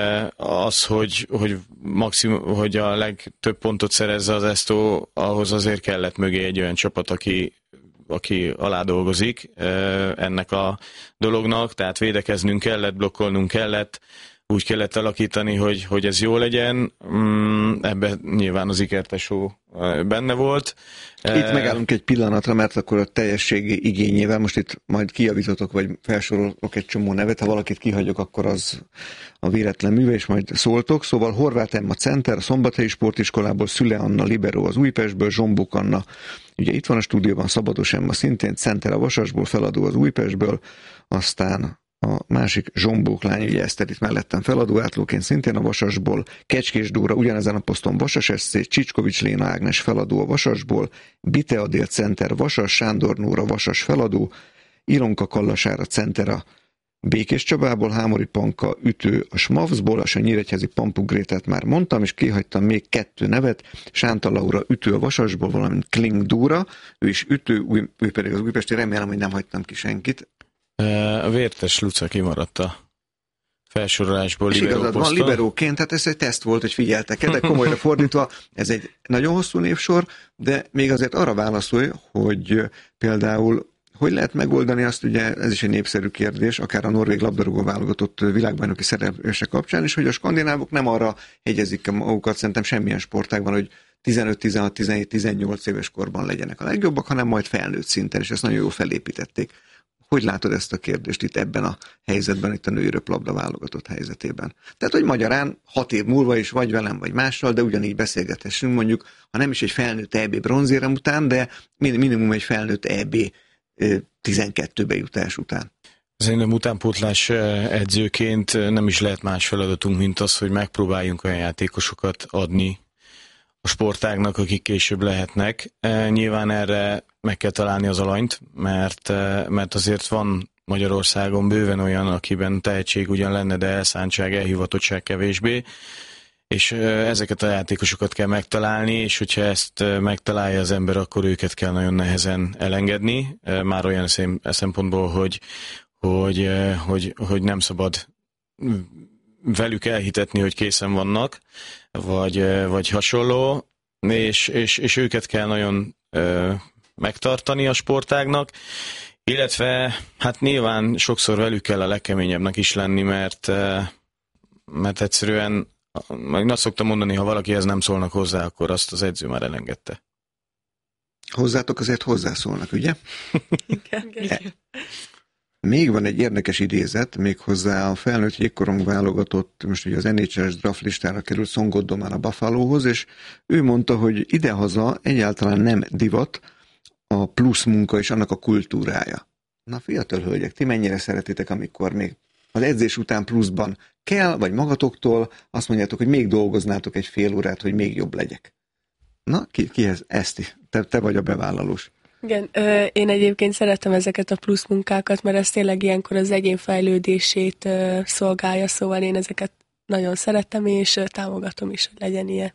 az, hogy, hogy, maximum, hogy a legtöbb pontot szerezze az Esto, ahhoz azért kellett mögé egy olyan csapat, aki, aki alá dolgozik ennek a dolognak, tehát védekeznünk kellett, blokkolnunk kellett, úgy kellett alakítani, hogy, hogy ez jó legyen. Ebben nyilván az ikertesó benne volt. Itt megállunk egy pillanatra, mert akkor a teljességi igényével, most itt majd kijavítotok, vagy felsorolok egy csomó nevet, ha valakit kihagyok, akkor az a véletlen műve, és majd szóltok. Szóval Horváth Emma center, a Szombathelyi Sportiskolából, Szüle Anna libero az Újpestből, Zsombuk Anna, ugye itt van a stúdióban, Szabados Emma szintén, center a Vasasból, Feladó az Újpestből, aztán a másik Zsombók lány, ugye Eszter itt mellettem feladó átlóként szintén a Vasasból, Kecskés Dóra ugyanezen a poszton Vasas es cé, Csicskovics Léna Ágnes feladó a Vasasból, Bite Adél center Vasas, Sándor Nóra Vasas feladó, Ilonka Kallasára center a Békés Csabából, Hámori Panka ütő a Smavsból, a Nyíregyházi Pampuk Grétát már mondtam, és kihagytam még kettő nevet, Sánta Laura ütő a Vasasból, valamint Kling Dóra, ő is ütő, ő pedig az újpesti, remélem, hogy nem hagytam ki senkit. A Vértes Luca kimaradt a felsorolásból. És igazad van, liberóként, hát ez egy teszt volt, hogy figyeltek-e, de komolyra fordítva, ez egy nagyon hosszú névsor, de még azért arra válaszolj, hogy például hogy lehet megoldani azt, ugye ez is egy népszerű kérdés, akár a norvég labdarúgó válogatott világbajnoki szereplése kapcsán is, hogy a skandinávok nem arra hegyezik magukat, szerintem semmilyen sportágban, hogy tizenöt, tizenhat, tizenhét, tizennyolc éves korban legyenek a legjobbak, hanem majd felnőtt szinten, és ezt nagyon jól felépítették. Hogy látod ezt a kérdést itt ebben a helyzetben, itt a női röplabda válogatott helyzetében? Tehát, hogy magyarán hat év múlva is vagy velem, vagy mással, de ugyanígy beszélgethessünk, mondjuk, ha nem is egy felnőtt é bé bronzérem után, de minimum egy felnőtt é bé tizenkettőbe jutás után. Szerintem utánpótlás edzőként nem is lehet más feladatunk, mint az, hogy megpróbáljunk olyan játékosokat adni a sportágnak, akik később lehetnek. Nyilván erre meg kell találni az alanyt, mert, mert azért van Magyarországon bőven olyan, akiben tehetség ugyan lenne, de elszántság, elhivatottság kevésbé, és ezeket a játékosokat kell megtalálni, és hogyha ezt megtalálja az ember, akkor őket kell nagyon nehezen elengedni, már olyan szempontból, hogy, hogy, hogy, hogy nem szabad velük elhitetni, hogy készen vannak, vagy, vagy hasonló, és, és, és őket kell nagyon megtartani a sportágnak, illetve hát nyilván sokszor velük kell a legkeményebbnek is lenni, mert, mert egyszerűen, meg azt szoktam mondani, ha valakihez nem szólnak hozzá, akkor azt az edző már elengedte. Hozzátok azért hozzászólnak, ugye? Igen. Igen. Még van egy érdekes idézet, méghozzá a felnőtt jégkorong válogatott, most ugye az en há el-es draft listára került Szongoddomán a Buffalohoz, és ő mondta, hogy idehaza egyáltalán nem divat a plusz munka és annak a kultúrája. Na fiatal hölgyek, ti mennyire szeretitek, amikor még az edzés után pluszban kell, vagy magatoktól azt mondjátok, hogy még dolgoznátok egy fél órát, hogy még jobb legyek. Na, ki, kihez? Eszti, te, te vagy a bevállalós. Igen, én egyébként szeretem ezeket a plusz munkákat, mert ez tényleg ilyenkor az egyén fejlődését szolgálja, szóval én ezeket nagyon szeretem, és támogatom is, hogy legyen ilyen.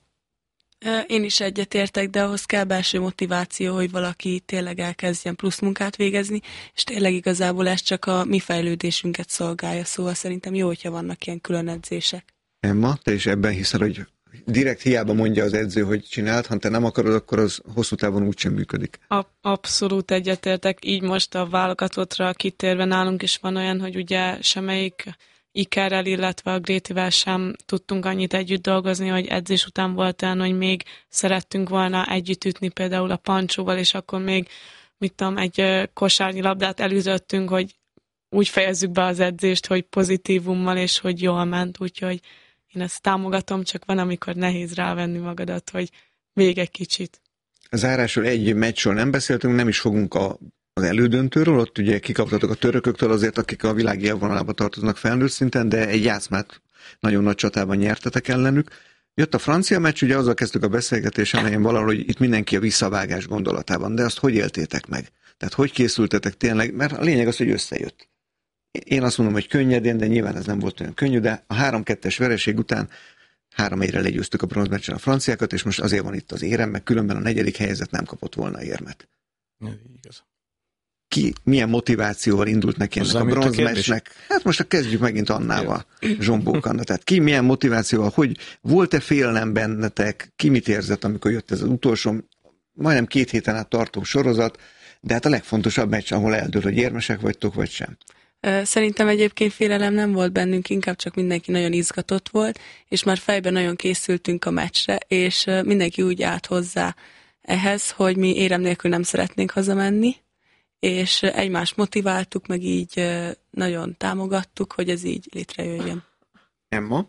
Én is egyetértek, de ahhoz kell belső motiváció, hogy valaki tényleg elkezdjen plusz munkát végezni, és tényleg igazából ez csak a mi fejlődésünket szolgálja, szóval szerintem jó, hogyha vannak ilyen külön edzések. Emma, te is ebben hiszel, hogy direkt hiába mondja az edző, hogy csináld, ha te nem akarod, akkor az hosszú távon úgysem működik. Abszolút egyetértek, így most a válogatottra kitérve nálunk is van olyan, hogy ugye semmelyik Ikerrel, illetve a Grétivel sem tudtunk annyit együtt dolgozni, hogy edzés után volt olyan, hogy még szerettünk volna együtt ütni például a Pancsóval, és akkor még, mit tudom, egy kosárnyi labdát elütöttünk, hogy úgy fejezzük be az edzést, hogy pozitívummal, és hogy jól ment, úgyhogy én ezt támogatom, csak van, amikor nehéz rávenni magadat, hogy még egy kicsit. Zárásról egy meccsről nem beszéltünk, nem is fogunk a, az elődöntőről, ott ugye kikaptatok a törököktől azért, akik a világi élvonalába tartoznak felnőtt szinten, de egy játszmát nagyon nagy csatában nyertetek ellenük. Jött a francia meccs, ugye azzal kezdtük a beszélgetés elején valahol, hogy itt mindenki a visszavágás gondolatában, de azt hogy éltétek meg? Tehát hogy készültetek tényleg? Mert a lényeg az, hogy összejött. Én azt mondom, hogy könnyedén, de nyilván ez nem volt olyan könnyű, de a három kettes vereség után három egyre legyőztük a bronzmeccsen a franciákat, és most azért van itt az érem, meg különben a negyedik helyzet nem kapott volna érmet. Igaz. Ki milyen motivációval indult neki ennek a bronzmeccsnek? Hát most kezdjük megint Annával, Zsombók Anna. Tehát ki milyen motivációval, hogy volt-e félelem bennetek, ki mit érzett, amikor jött ez az utolsó, majdnem két héten át tartó sorozat, de hát a legfontosabb meccs, ahol eldől, hogy érmesek vagytok, vagy sem. Szerintem egyébként félelem nem volt bennünk, inkább csak mindenki nagyon izgatott volt, és már fejben nagyon készültünk a meccsre, és mindenki úgy állt hozzá ehhez, hogy mi érem nélkül nem szeretnénk hazamenni, és egymást motiváltuk, meg így nagyon támogattuk, hogy ez így létrejöjjön. Emma?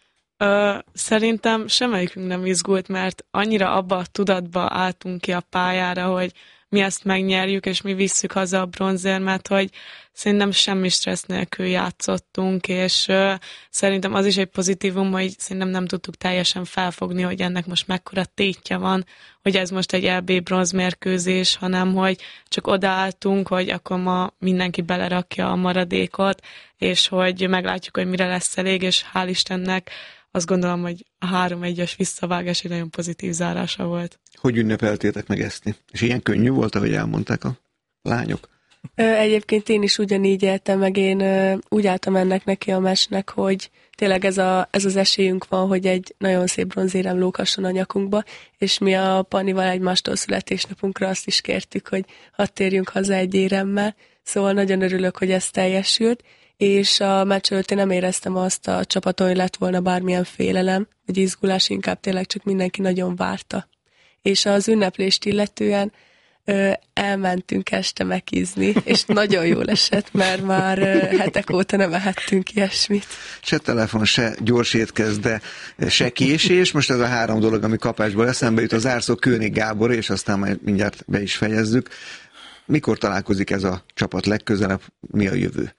Ö, szerintem semmelyikünk nem izgult, mert annyira abba a tudatba álltunk ki a pályára, hogy mi ezt megnyerjük, és mi visszük haza a bronzérmet, hogy szerintem semmi stressz nélkül játszottunk, és ö, szerintem az is egy pozitívum, hogy szerintem nem tudtuk teljesen felfogni, hogy ennek most mekkora tétje van, hogy ez most egy é bé bronzmérkőzés, hanem hogy csak odaálltunk, hogy akkor ma mindenki belerakja a maradékot, és hogy meglátjuk, hogy mire lesz elég, és hál' Istennek azt gondolom, hogy a három egyes visszavágás egy nagyon pozitív zárása volt. Hogy ünnepeltétek meg ezt? És ilyen könnyű volt, ahogy elmondták a lányok? Egyébként én is ugyanígy éltem meg, én úgy álltam ennek neki a meccsnek, hogy tényleg ez, a, ez az esélyünk van, hogy egy nagyon szép bronzérem lóghasson a nyakunkba, és mi a Pannival egymástól születésnapunkra azt is kértük, hogy hadd térjünk haza egy éremmel, szóval nagyon örülök, hogy ez teljesült, és a meccs előtt én nem éreztem azt a csapaton, hogy lett volna bármilyen félelem, vagy izgulás, inkább tényleg csak mindenki nagyon várta. És az ünneplést illetően ö, elmentünk este megizni, és nagyon jól esett, mert már ö, hetek óta nem ehettünk ilyesmit. Se telefon, se gyors étkezd, de se késés. Most ez a három dolog, ami kapásból eszembe jut, az árszó König Gábor, és aztán majd mindjárt be is fejezzük. Mikor találkozik ez a csapat legközelebb? Mi a jövő?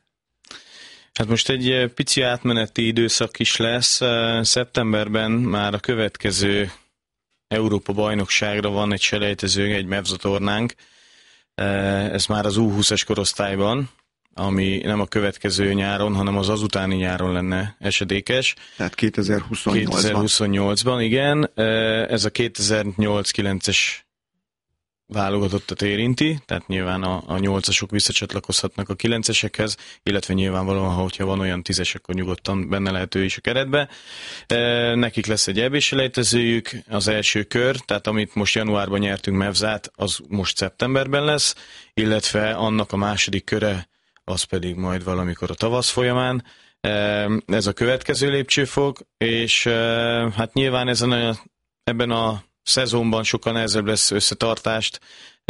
Hát most egy pici átmeneti időszak is lesz. Szeptemberben már a következő Európa-bajnokságra van egy selejtező, egy MEVZA tornánk. Ez már az U húszas korosztályban, ami nem a következő nyáron, hanem az azutáni nyáron lenne esedékes. Tehát kétezer-huszonnyolcban. kétezer-huszonnyolcban, igen. Ez a kétezer-nyolc-kilences válogatottat érinti, tehát nyilván a, a nyolcasok visszacsatlakozhatnak a kilencesekhez, illetve nyilvánvalóan, ha hogyha van olyan tízes, akkor nyugodtan benne lehet ő is a keretbe. E, nekik lesz egy é bé-selejtezőjük, az első kör, tehát amit most januárban nyertünk MEVZÁT, az most szeptemberben lesz, illetve annak a második köre, az pedig majd valamikor a tavasz folyamán. E, ez a következő lépcsőfok, és e, hát nyilván ezen a, ebben a szezonban sokkal nehezebb lesz összetartást e,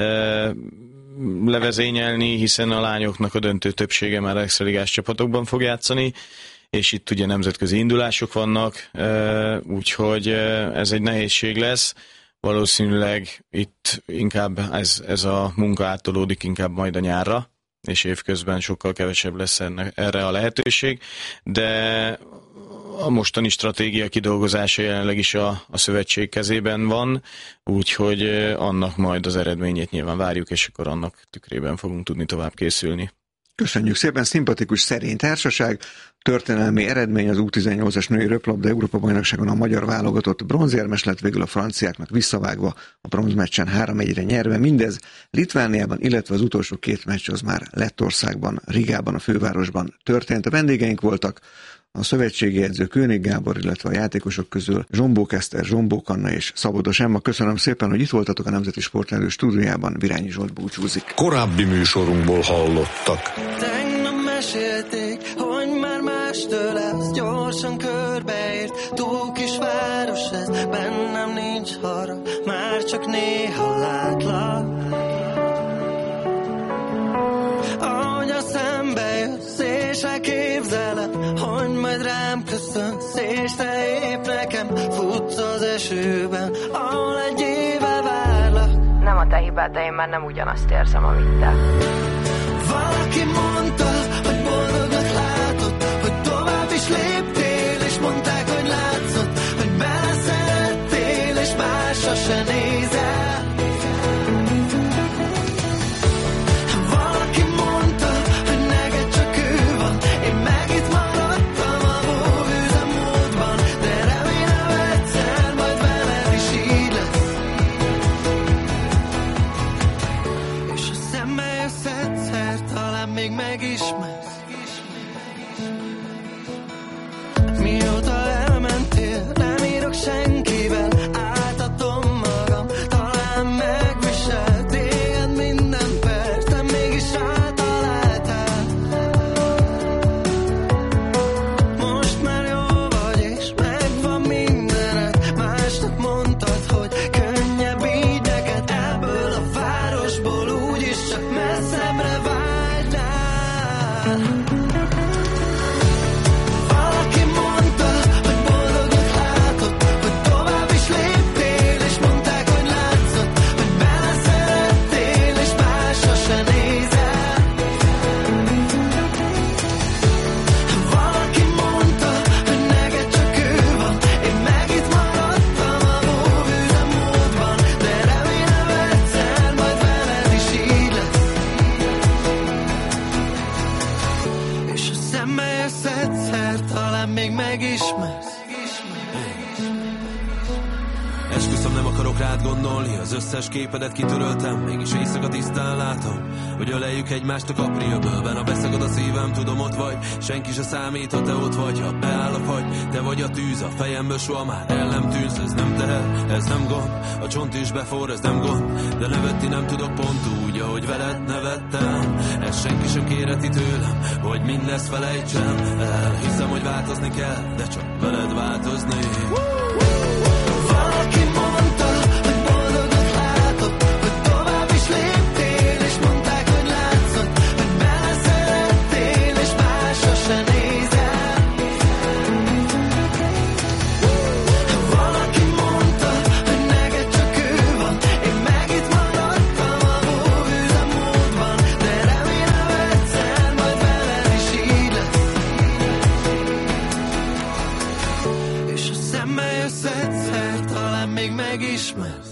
levezényelni, hiszen a lányoknak a döntő többsége már extraligás csapatokban fog játszani, és itt ugye nemzetközi indulások vannak, e, úgyhogy ez egy nehézség lesz. Valószínűleg itt inkább ez, ez a munka áttolódik inkább majd a nyárra, és évközben sokkal kevesebb lesz ennek, erre a lehetőség, de a mostani stratégia kidolgozása jelenleg is a, a szövetség kezében van, úgyhogy annak majd az eredményét nyilván várjuk, és akkor annak tükrében fogunk tudni tovább készülni. Köszönjük szépen, szimpatikus, szerény társaság, történelmi eredmény az U tizennyolcas női röplabda Európa-bajnokságon a magyar válogatott bronzérmes lett, végül a franciáknak visszavágva a bronzmeccsen három egyre nyerve, mindez Litvániában, illetve az utolsó két meccs az már Lettországban, Rigában, a fővárosban történt. A vendégeink voltak a szövetségi edző König Gábor, illetve a játékosok közül Zsombók Eszter, Zsombók Anna és Szabodos Emma. Köszönöm szépen, hogy itt voltatok a Nemzeti Sportrádió stúdiójában. Virányi Zsolt búcsúzik. Korábbi műsorunkból hallottak. Tegnap mesélték, hogy már mástől lesz, gyorsan körbeért, túl kis város ez, bennem nincs harag, már csak néha látlak. Ahogy a szembe jössz, és elképzeled, hogy majd rám köszönsz, és te épp nekem futsz az esőben, ahol egy éve várlak. Nem a te hibád, de én már nem ugyanazt érzem, amit te. Valaki mondta, hogy boldognak látod, hogy tovább is léptél, és mondták, hogy látszott, hogy beleszel Az összes képedet kitöröltem, mégis éjszaka tisztán látom, hogy öleljük egymást a Capri öbölben. Ha beszakad a szívem, tudom ott vagy, senki se számít, ha te ott vagy. Ha beáll a fagy, te vagy a tűz, a fejemből soha már el nem tűnsz. Ez nem teher, ez nem gond, a csont is befor, ez nem gond, de nevetni nem tudok pont úgy, ahogy veled nevettem. Ez senki sem kérheti tőlem, hogy mindezt felejtsem el. Hiszem, hogy változni kell, de csak veled változni. Valaki mondta, hogy boldogot látok, hogy tovább is léptél, és mondták, hogy látszott, hogy beleszerettél, és másra se nézel. Valaki mondta, hogy neked csak ő van, én meg itt maradtam a hóvüzemmódban, de remélem egyszer majd veled is így lesz. És ha szembe jössz egyszer, talán még megismersz.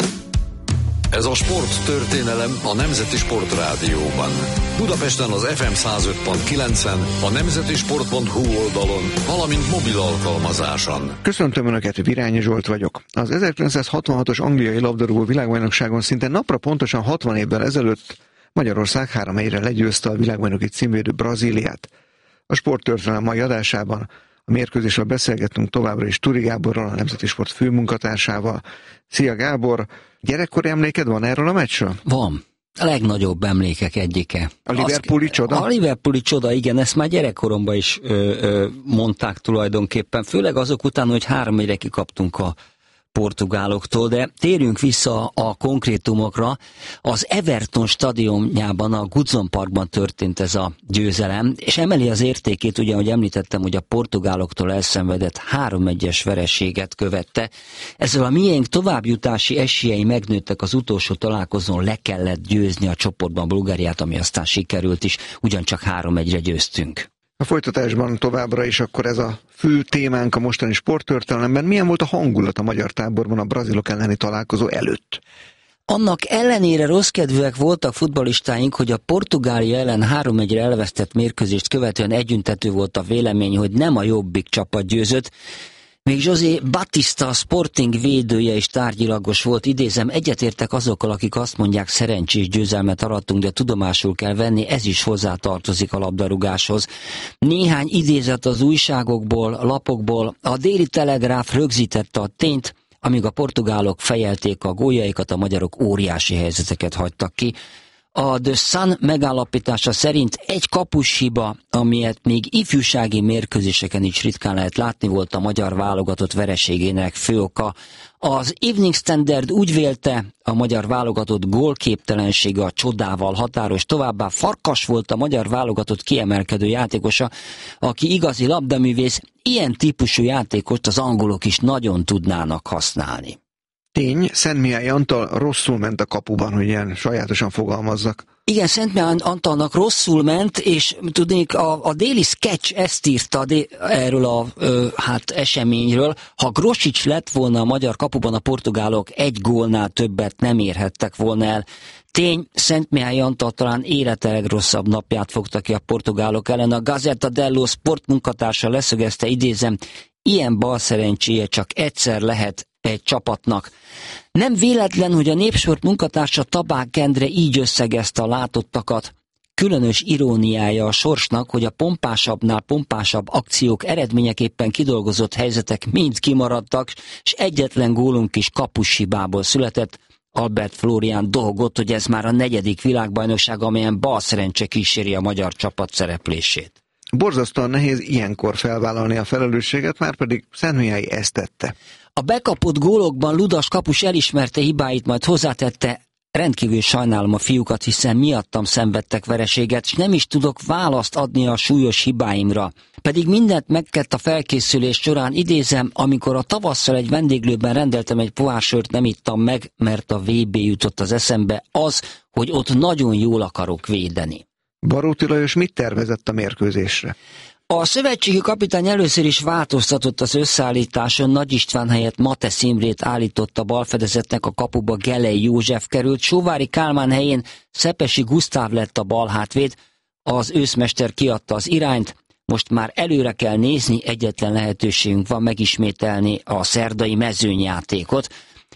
Ez a sporttörténelem a Nemzeti Sportrádióban. Budapesten az ef em száz öt pont kilencen, a nemzetisport pont hu oldalon, valamint mobil alkalmazáson. Köszöntöm Önöket, Virányi Zsolt vagyok. Az ezerkilencszázhatvanhatos angliai labdarúgó világbajnokságon szinte napra pontosan hatvan évvel ezelőtt Magyarország három egyre legyőzte a világbajnoki címvédő Brazíliát. A sporttörténelem mai adásában a mérkőzésről beszélgettünk továbbra is Turi Gáborral, a Nemzeti Sport főmunkatársával. Szia Gábor! Gyerekkori emléked van erről a meccsről? Van. A legnagyobb emlékek egyike. A Liverpooli csoda? A Liverpooli csoda, igen, ezt már gyerekkoromban is ö, ö, mondták tulajdonképpen, főleg azok után, hogy három egyre kikaptunk a portugáloktól, de térjünk vissza a konkrétumokra. Az Everton stadionjában, a Goodson Parkban történt ez a győzelem, és emeli az értékét, ugye, ahogy említettem, hogy a portugáloktól elszenvedett három egyes vereséget követte. Ezzel a miénk továbbjutási esélyei megnőttek, az utolsó találkozón le kellett győzni a csoportban Bulgáriát, ami aztán sikerült is, ugyancsak három egyre győztünk. A folytatásban továbbra is akkor ez a fő témánk a mostani sporttörténelemben. Milyen volt a hangulat a magyar táborban a brazilok elleni találkozó előtt? Annak ellenére rosszkedvűek voltak futballistáink, hogy a Portugália ellen három egyre elvesztett mérkőzést követően együntető volt a vélemény, hogy nem a jobbik csapat győzött. Még José Batista, a Sporting védője is tárgyilagos volt, idézem, egyetértek azokkal, akik azt mondják, szerencsés győzelmet arattunk, de tudomásul kell venni, ez is hozzátartozik a labdarúgáshoz. Néhány idézet az újságokból, lapokból, a Déli Telegráf rögzítette a tényt, amíg a portugálok fejelték a góljaikat, a magyarok óriási helyzeteket hagytak ki. A The Sun megállapítása szerint egy kapushiba, amilyet még ifjúsági mérkőzéseken is ritkán lehet látni, volt a magyar válogatott vereségének fő oka. Az Evening Standard úgy vélte, a magyar válogatott gólképtelensége a csodával határos, továbbá Farkas volt a magyar válogatott kiemelkedő játékosa, aki igazi labdaművész, ilyen típusú játékost az angolok is nagyon tudnának használni. Tény, Szentmihály Antal rosszul ment a kapuban, hogy ilyen sajátosan fogalmazzak. Igen, Szentmihály Antalnak rosszul ment, és tudnék, a, a déli sketch ezt írta de, erről a ö, hát eseményről. Ha Grosics lett volna a magyar kapuban, a portugálok egy gólnál többet nem érhettek volna el. Tény, Szentmihály Antal talán élete legrosszabb napját fogta ki a portugálok ellen. A Gazzetta dello Sport munkatársa leszögezte, idézem, ilyen balszerencséje csak egyszer lehet egy csapatnak. Nem véletlen, hogy a Népsport munkatársa Tabák Endre így összegezte a látottakat. Különös iróniája a sorsnak, hogy a pompásabbnál pompásabb akciók eredményeképpen kidolgozott helyzetek mind kimaradtak, és egyetlen gólunk is kapushibából született. Albert Flórián dohogott, hogy ez már a negyedik világbajnokság, amelyen balszerencse kíséri a magyar csapat szereplését. Borzasztóan nehéz ilyenkor felvállalni a felelősséget, már pedig Szentmihály ezt tette. A bekapott gólokban Ludas kapus elismerte hibáit, majd hozzátette, rendkívül sajnálom a fiúkat, hiszen miattam szenvedtek vereséget, és nem is tudok választ adni a súlyos hibáimra. Pedig mindent megkedt a felkészülés során, idézem, amikor a tavasszal egy vendéglőben rendeltem egy pohár sört, nem ittam meg, mert a vé bé jutott az eszembe, az, hogy ott nagyon jól akarok védeni. Baróti Lajos mit tervezett a mérkőzésre? A szövetségi kapitány először is változtatott az összeállításon, Nagy István helyett Matesz Imrét állított a balfedezetnek, a kapuba Gelei József került, Sóvári Kálmán helyén Szepesi Gusztáv lett a balhátvéd, az őszmester kiadta az irányt, most már előre kell nézni, egyetlen lehetőségünk van megismételni a szerdai mezőnyjátékot.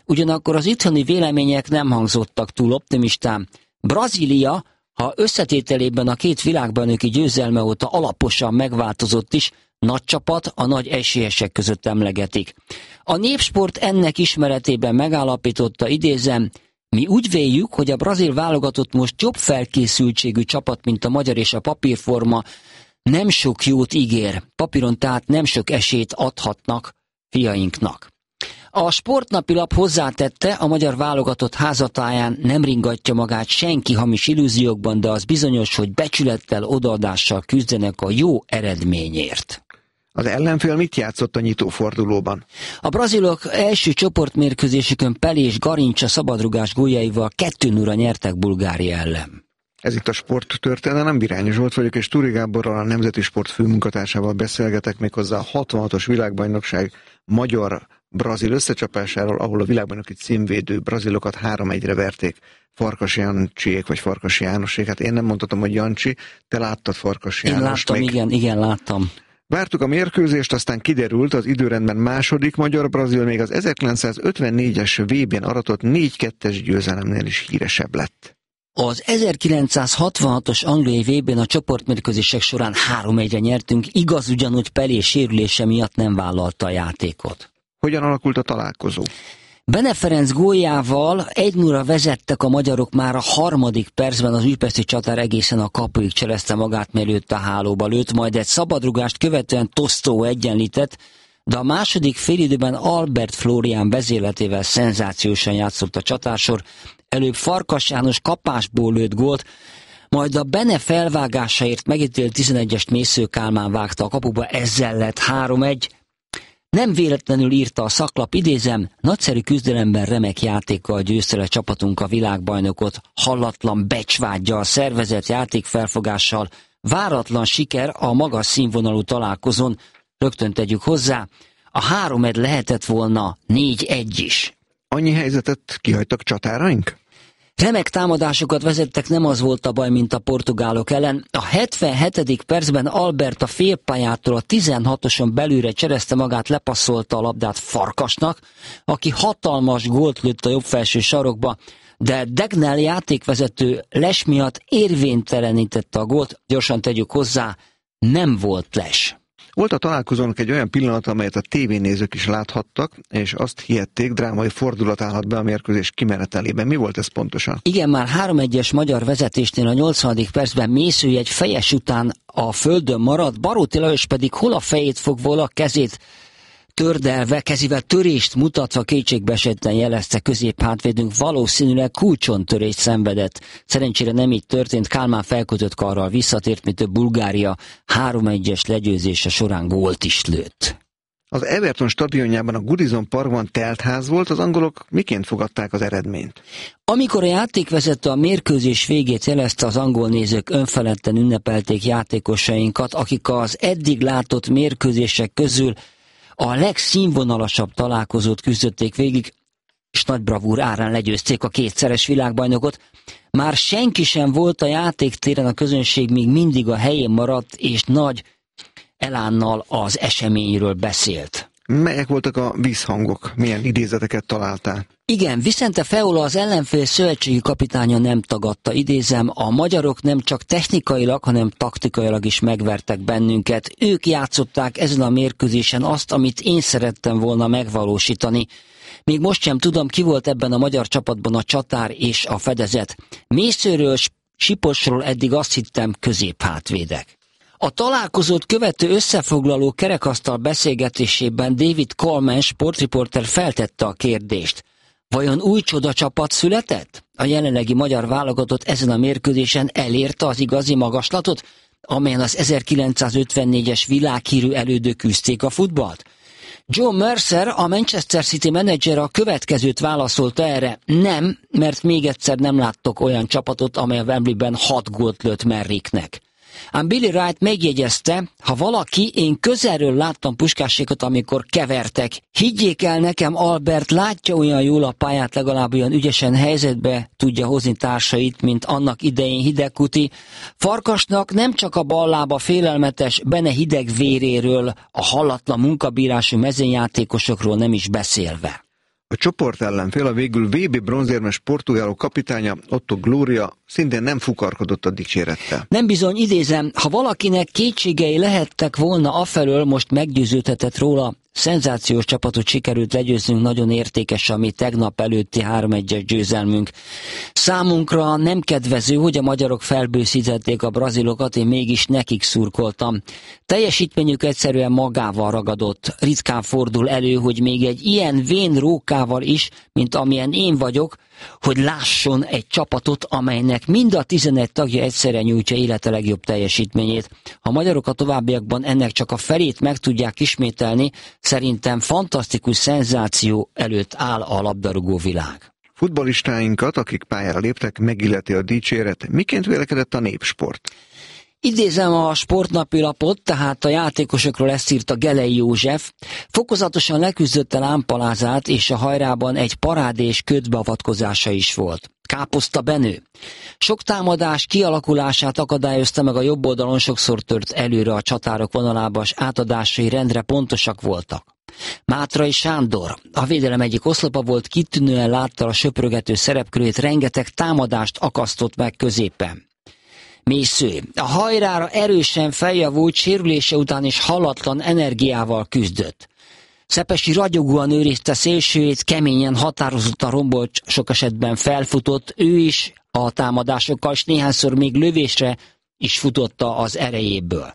Ugyanakkor az itthoni vélemények nem hangzottak túl optimistán. Brazília, ha összetételében a két világbajnoki győzelme óta alaposan megváltozott is, nagy csapat a nagy esélyesek között emlegetik. A Népsport ennek ismeretében megállapította, idézem, mi úgy véljük, hogy a brazil válogatott most jobb felkészültségű csapat, mint a magyar, és a papírforma nem sok jót ígér. Papíron tehát nem sok esélyt adhatnak fiainknak. A Sportnapilap hozzátette, a magyar válogatott házatáján nem ringatja magát senki hamis illúziókban, de az bizonyos, hogy becsülettel, odaadással küzdenek a jó eredményért. Az ellenfél mit játszott a nyitófordulóban? A brazilok első csoportmérkőzésükön Pelé és Garincsa szabadrugás góljaival kettő nulla nyertek Bulgária ellen. Ez itt a Sporttörténelem, Birányi Zsolt vagyok, és Turi Gáborral, a Nemzeti Sport főmunkatársával beszélgetek méghozzá a hatvanhatos világbajnokság magyar-brazil összecsapásáról, ahol a világbajnoki címvédő brazilokat három egyre verték Farkas Jancsiék vagy Farkas Jánosék. Hát én nem mondhatom, hogy Jancsi, te láttad Farkas Jánost. Én láttam, még... igen, igen, láttam. Vártuk a mérkőzést, aztán kiderült, az időrendben második magyar-brazil még az ezerkilencszázötvennégyes vé bén aratott négy kettes győzelemnél is híresebb lett. Az ezerkilencszázhatvanhatos angliai vé bén a csoportmérkőzések során három egyre nyertünk, igaz ugyanúgy Pelé sérülése miatt nem vállalta a játékot. Hogyan alakult a találkozó? Bene Ferenc góljával egy nulla vezettek a magyarok, már a harmadik percben az újpesti csatár egészen a kapuig cselezte magát, mielőtt a hálóba lőtt, majd egy szabadrugást követően Tostó egyenlített, de a második félidőben Albert Flórián vezérletével szenzációsan játszott a csatársor, előbb Farkas János kapásból lőtt gólt, majd a Bene felvágásáért megítélt tizenegyest Mésző Kálmán vágta a kapuba, ezzel lett három egy. Nem véletlenül írta a szaklap, idézem, nagyszerű küzdelemben remek játékkal győzte le csapatunk a világbajnokot, hallatlan becsvággyal, szervezett játékfelfogással, váratlan siker a magas színvonalú találkozón, rögtön tegyük hozzá, a három egy lehetett volna négy egy is. Annyi helyzetet kihagytak csatáraink? Remek támadásokat vezettek, nem az volt a baj, mint a portugálok ellen. A hetvenhetedik percben Albert a félpályától a tizenhatoson belülre cserezte magát, lepasszolta a labdát Farkasnak, aki hatalmas gólt lőtt a jobb felső sarokba, de Degnell játékvezető les miatt érvénytelenítette a gólt. Gyorsan tegyük hozzá, nem volt les. Volt a találkozónak egy olyan pillanat, amelyet a tévénézők is láthattak, és azt hihették, drámai fordulat állhat be a mérkőzés kimenetelében. Mi volt ez pontosan? Igen, már három egyes magyar vezetésnél a nyolcvanadik percben Mészői egy fejes után a földön maradt, Baróti Lajos pedig hol a fejét fogva, hol a kezét tördelve, kezével törést mutatva kétségbeesetten jelezte középhátvédünk, valószínűleg kulcsontörést szenvedett. Szerencsére nem így történt, Kálmán felkötött karral visszatért, mi több Bulgária három egyes legyőzése során gólt is lőtt. Az Everton stadionjában, a Goodison Parkban teltház volt, az angolok miként fogadták az eredményt? Amikor a játékvezető a mérkőzés végét jelezte, az angol nézők önfeledten ünnepelték játékosainkat, akik az eddig látott mérkőzések közül a legszínvonalasabb találkozót küzdötték végig, és nagy bravúr árán legyőzték a kétszeres világbajnokot. Már senki sem volt a játéktéren, a közönség még mindig a helyén maradt, és nagy elánnal az eseményről beszélt. Melyek voltak a vízhangok? Milyen idézeteket találtál? Igen, Vicente Feola, az ellenfél szövetségi kapitánya nem tagadta, idézem, a magyarok nem csak technikailag, hanem taktikailag is megvertek bennünket. Ők játszották ezen a mérkőzésen azt, amit én szerettem volna megvalósítani. Még most sem tudom, ki volt ebben a magyar csapatban a csatár és a fedezet. Mészőről, Siposról eddig azt hittem, középhátvédek. A találkozót követő összefoglaló kerekasztal beszélgetésében David Coleman sportriporter feltette a kérdést. Vajon új csoda csapat született? A jelenlegi magyar válogatott ezen a mérkőzésen elérte az igazi magaslatot, amelyen az ezerkilencszázötvennégyes világhírű elődök küzdték a futballt? Joe Mercer, a Manchester City menedzser a következőt válaszolta erre. Nem, mert még egyszer nem láttok olyan csapatot, amely a Wembleyben hat gólt lőtt Merricknek. Ám Billy Wright megjegyezte, ha valaki, én közelről láttam Puskásékat, amikor kevertek. Higgyék el nekem, Albert látja olyan jól a pályát, legalább olyan ügyesen helyzetbe tudja hozni társait, mint annak idején Hidegkuti. Farkasnak nem csak a ballába félelmetes Bene hideg véréről, a hallatlan munkabírású mezőnyjátékosokról nem is beszélve. A csoport ellenfél, a végül vé bé bronzérmes portugálok kapitánya Otto Glória szintén nem fukarkodott a dicsérettel. Nem bizony, idézem, ha valakinek kétségei lehettek volna afelől, most meggyőződhetett róla, szenzációs csapatot sikerült legyőznünk, nagyon értékes, ami tegnap előtti három egyes győzelmünk. Számunkra nem kedvező, hogy a magyarok felbőszítették a brazilokat, én mégis nekik szurkoltam. Teljesítményük egyszerűen magával ragadott. Ritkán fordul elő, hogy még egy ilyen vén rókával is, mint amilyen én vagyok, hogy lásson egy csapatot, amelynek mind a tizenegy tagja egyszerre nyújtja élete legjobb teljesítményét. Ha a magyarok a továbbiakban ennek csak a felét meg tudják ismételni, szerintem fantasztikus szenzáció előtt áll a labdarúgó világ. Futballistáinkat, akik pályára léptek, megilleti a dicséret. Miként vélekedett a Népsport? Idézem a sportnapilapot, tehát a játékosokról ezt írta Gelei József. Fokozatosan leküzdött a lámpalázát, és a hajrában egy parádés ködbeavatkozása is volt. Káposzta Benő. Sok támadás kialakulását akadályozta meg a jobb oldalon, sokszor tört előre a csatárok vonalába, s átadásai rendre pontosak voltak. Mátrai Sándor, a védelem egyik oszlopa volt, kitűnően látta a söprögető szerepkörét, rengeteg támadást akasztott meg középen. Mésző. A hajrára erősen feljavult, sérülése után is hallatlan energiával küzdött. Szepesi ragyogóan őrizte szélsőjét, keményen, határozottan rombolt, sok esetben felfutott, ő is a támadásokkal, és néhányszor még lövésre is futotta az erejéből.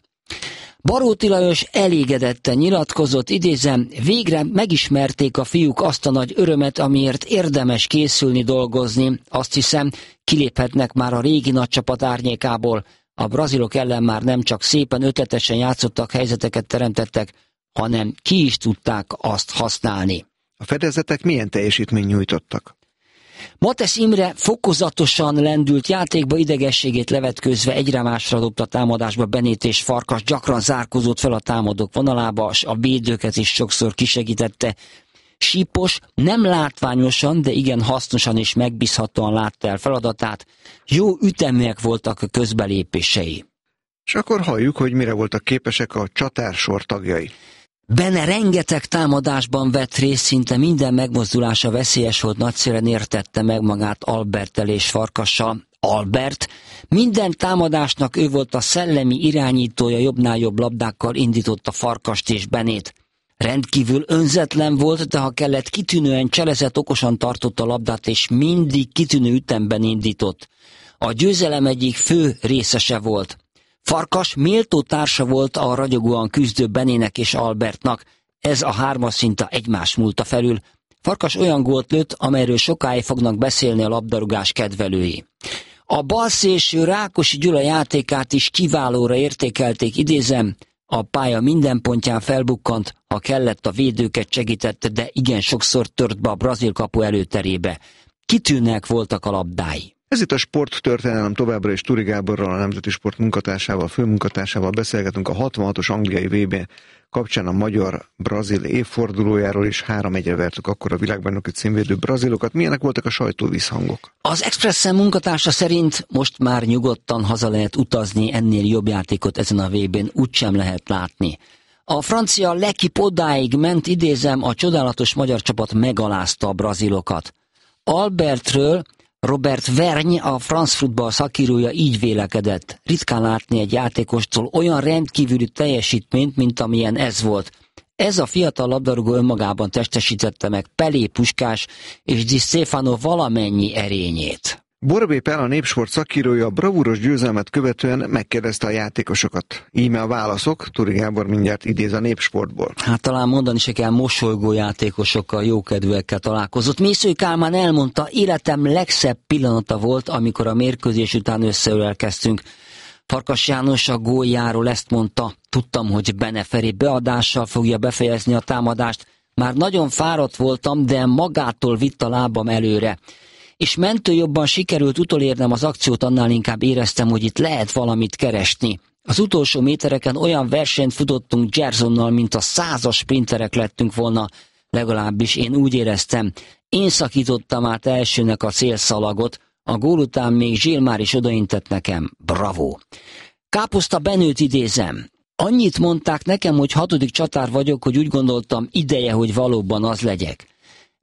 Baróti Lajos elégedetten nyilatkozott, idézem, végre megismerték a fiúk azt a nagy örömet, amiért érdemes készülni, dolgozni. Azt hiszem, kiléphetnek már a régi nagycsapat árnyékából. A brazilok ellen már nem csak szépen ötletesen játszottak, helyzeteket teremtettek, hanem ki is tudták azt használni. A fedezetek milyen teljesítményt nyújtottak? Matesz Imre fokozatosan lendült játékba, idegességét levetkőzve egyre másra dobta a támadásba. Benét és Farkas gyakran zárkózott fel a támadók vonalába, és a védőket is sokszor kisegítette. Sípos nem látványosan, de igen hasznosan és megbízhatóan látta el feladatát. Jó üteműek voltak a közbelépései. És akkor halljuk, hogy mire voltak képesek a csatársor tagjai. Benne rengeteg támadásban vett részt, szinte minden megmozdulása veszélyes volt, nagyszerűen értette meg magát Alberttel és Farkassal. Albert minden támadásnak ő volt a szellemi irányítója, jobbnál jobb labdákkal indította Farkast és Benét. Rendkívül önzetlen volt, de ha kellett, kitűnően cselezett, okosan tartotta a labdát, és mindig kitűnő ütemben indított. A győzelem egyik fő részese volt. Farkas méltó társa volt a ragyogóan küzdő Benének és Albertnak, ez a hármas szinta egymás múlta felül. Farkas olyan gólt lőtt, amelyről sokáig fognak beszélni a labdarúgás kedvelői. A balszélső Rákosi Gyula játékát is kiválóra értékelték, idézem, a pálya minden pontján felbukkant, ha kellett, a védőket segítette, de igen sokszor tört be a brazil kapu előterébe. Kitűnőek voltak a labdái. Ez itt a sporttörténelem, továbbra is Turi Gáborral, a Nemzeti Sport munkatársával, főmunkatársával beszélgetünk a hatvanhatos angliai vé bé kapcsán a magyar-brazil évfordulójáról, és három egyre vertük akkor a világbajnoki címvédő brazilokat. Milyenek voltak a sajtóvízhangok? Az Expressen munkatársa szerint most már nyugodtan haza lehet utazni, ennél jobb játékot ezen a vé bén úgysem lehet látni. A francia L'Équipe odáig ment, idézem, a csodálatos magyar csapat megalázta a brazilokat. Albertről Robert Vergne, a France Football szakírója így vélekedett. Ritkán látni egy játékostól olyan rendkívüli teljesítményt, mint amilyen ez volt. Ez a fiatal labdarúgó önmagában testesítette meg Pelé, Puskás és Di Stefano valamennyi erényét. Borbély Pál, a Népsport szakírója, a bravúros győzelmet követően megkérdezte a játékosokat. Íme a válaszok, Turi Gábor mindjárt idéz a Népsportból. Hát talán mondani se kell, mosolygó játékosokkal, jókedvűekkel találkozott. Mészői Kálmán elmondta, életem legszebb pillanata volt, amikor a mérkőzés után összeölelkeztünk. Farkas János a góljáról ezt mondta, tudtam, hogy Bene Feri beadással fogja befejezni a támadást. Már nagyon fáradt voltam, de magától vitt a lábam előre. És mentőjobban sikerült utolérnem az akciót, annál inkább éreztem, hogy itt lehet valamit keresni. Az utolsó métereken olyan versenyt futottunk Gersonnal, mint a százas sprinterek lettünk volna, legalábbis én úgy éreztem. Én szakítottam át elsőnek a célszalagot, a gól után még Zsilmár is odaintett nekem. Bravo! Káposzta Benőt idézem. Annyit mondták nekem, hogy hatodik csatár vagyok, hogy úgy gondoltam, ideje, hogy valóban az legyek.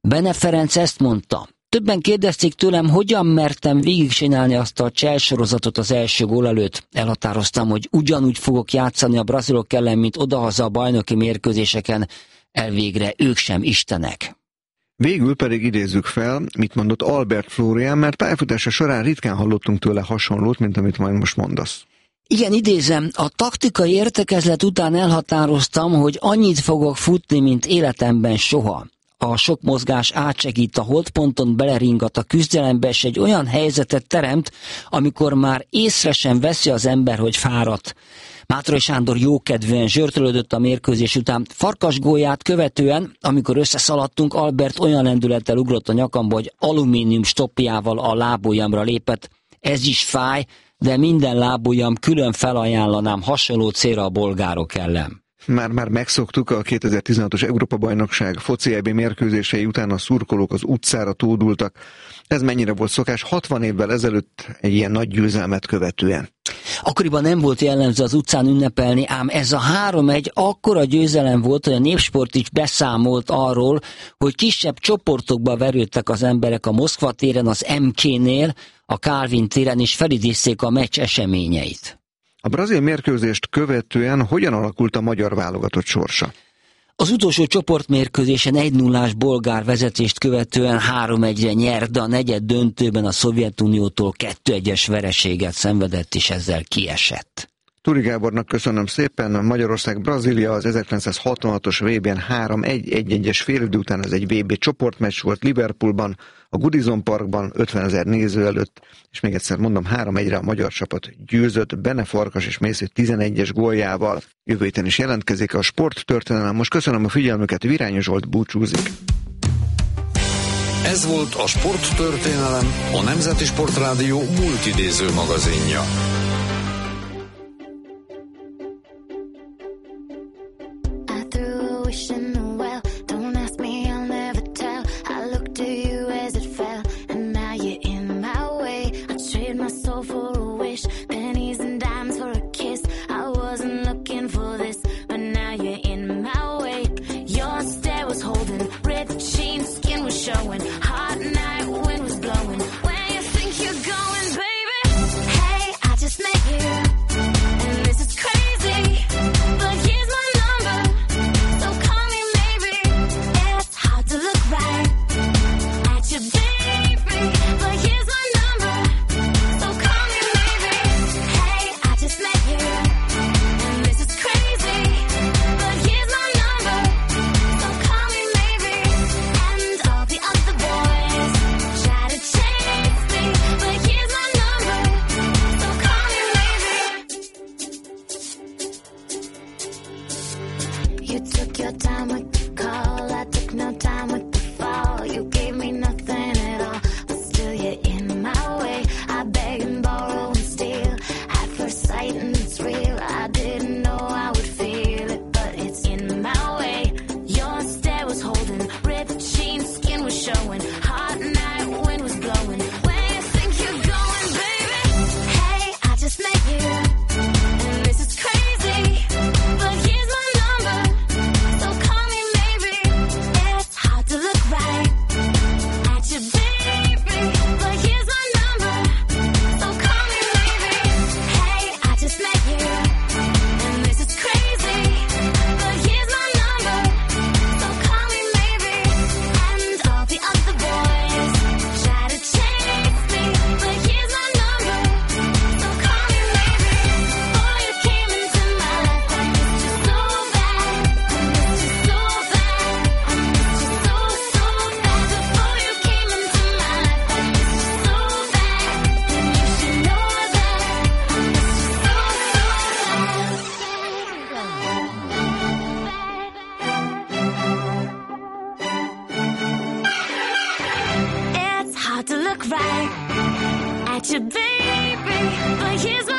Bene Ferenc ezt mondta. Többen kérdezték tőlem, hogyan mertem végigcsinálni azt a Chelsea sorozatot az első gól előtt. Elhatároztam, hogy ugyanúgy fogok játszani a brazilok ellen, mint odahaza a bajnoki mérkőzéseken. Elvégre ők sem istenek. Végül pedig idézzük fel, mit mondott Albert Flórián, mert pályafutása során ritkán hallottunk tőle hasonlót, mint amit majd most mondasz. Igen, idézem, a taktikai értekezlet után elhatároztam, hogy annyit fogok futni, mint életemben soha. A sok mozgás átsegít a holdponton, beleringat a küzdelembe, és egy olyan helyzetet teremt, amikor már észre sem veszi az ember, hogy fáradt. Mátrai Sándor jókedvűen zsörtölődött a mérkőzés után. Farkas gólját követően, amikor összeszaladtunk, Albert olyan lendülettel ugrott a nyakamba, hogy alumínium stoppjával a lábujjamra lépett. Ez is fáj, de minden lábujjam külön felajánlanám hasonló célra a bolgárok ellen. Már-már megszoktuk a kétezer-tizenhatos Európa-bajnokság foci é bé mérkőzései után a szurkolók az utcára tódultak. Ez mennyire volt szokás hatvan évvel ezelőtt egy ilyen nagy győzelmet követően? Akkoriban nem volt jellemző az utcán ünnepelni, ám ez a három egy akkora győzelem volt, hogy a Népsport is beszámolt arról, hogy kisebb csoportokba verődtek az emberek a Moszkva téren, az em ké-nél, a Kálvin téren, és felidézték a meccs eseményeit. A brazil mérkőzést követően hogyan alakult a magyar válogatott sorsa? Az utolsó csoportmérkőzésen egy nullás bolgár vezetést követően három egyre nyert, de a negyed döntőben a Szovjetuniótól kettő egyes vereséget szenvedett, és ezzel kiesett. Turi Gábornak köszönöm szépen. Magyarország-Brazília az ezerkilencszázhatvanhatos vé bén három egy egy-egyes félidő után, ez egy vé bé csoportmeccs volt Liverpoolban, a Goodison Parkban ötvenezer néző előtt, és még egyszer mondom, három egyre a magyar csapat győzött Bene Farkas és Mésző tizenegyes góljával. Jövő héten is jelentkezik a sporttörténelem. Most köszönöm a figyelmüket, Virányi Zsolt búcsúzik. Ez volt a Sporttörténelem, a Nemzeti Sportrádió multidéző magazinja. Right at your baby, but here's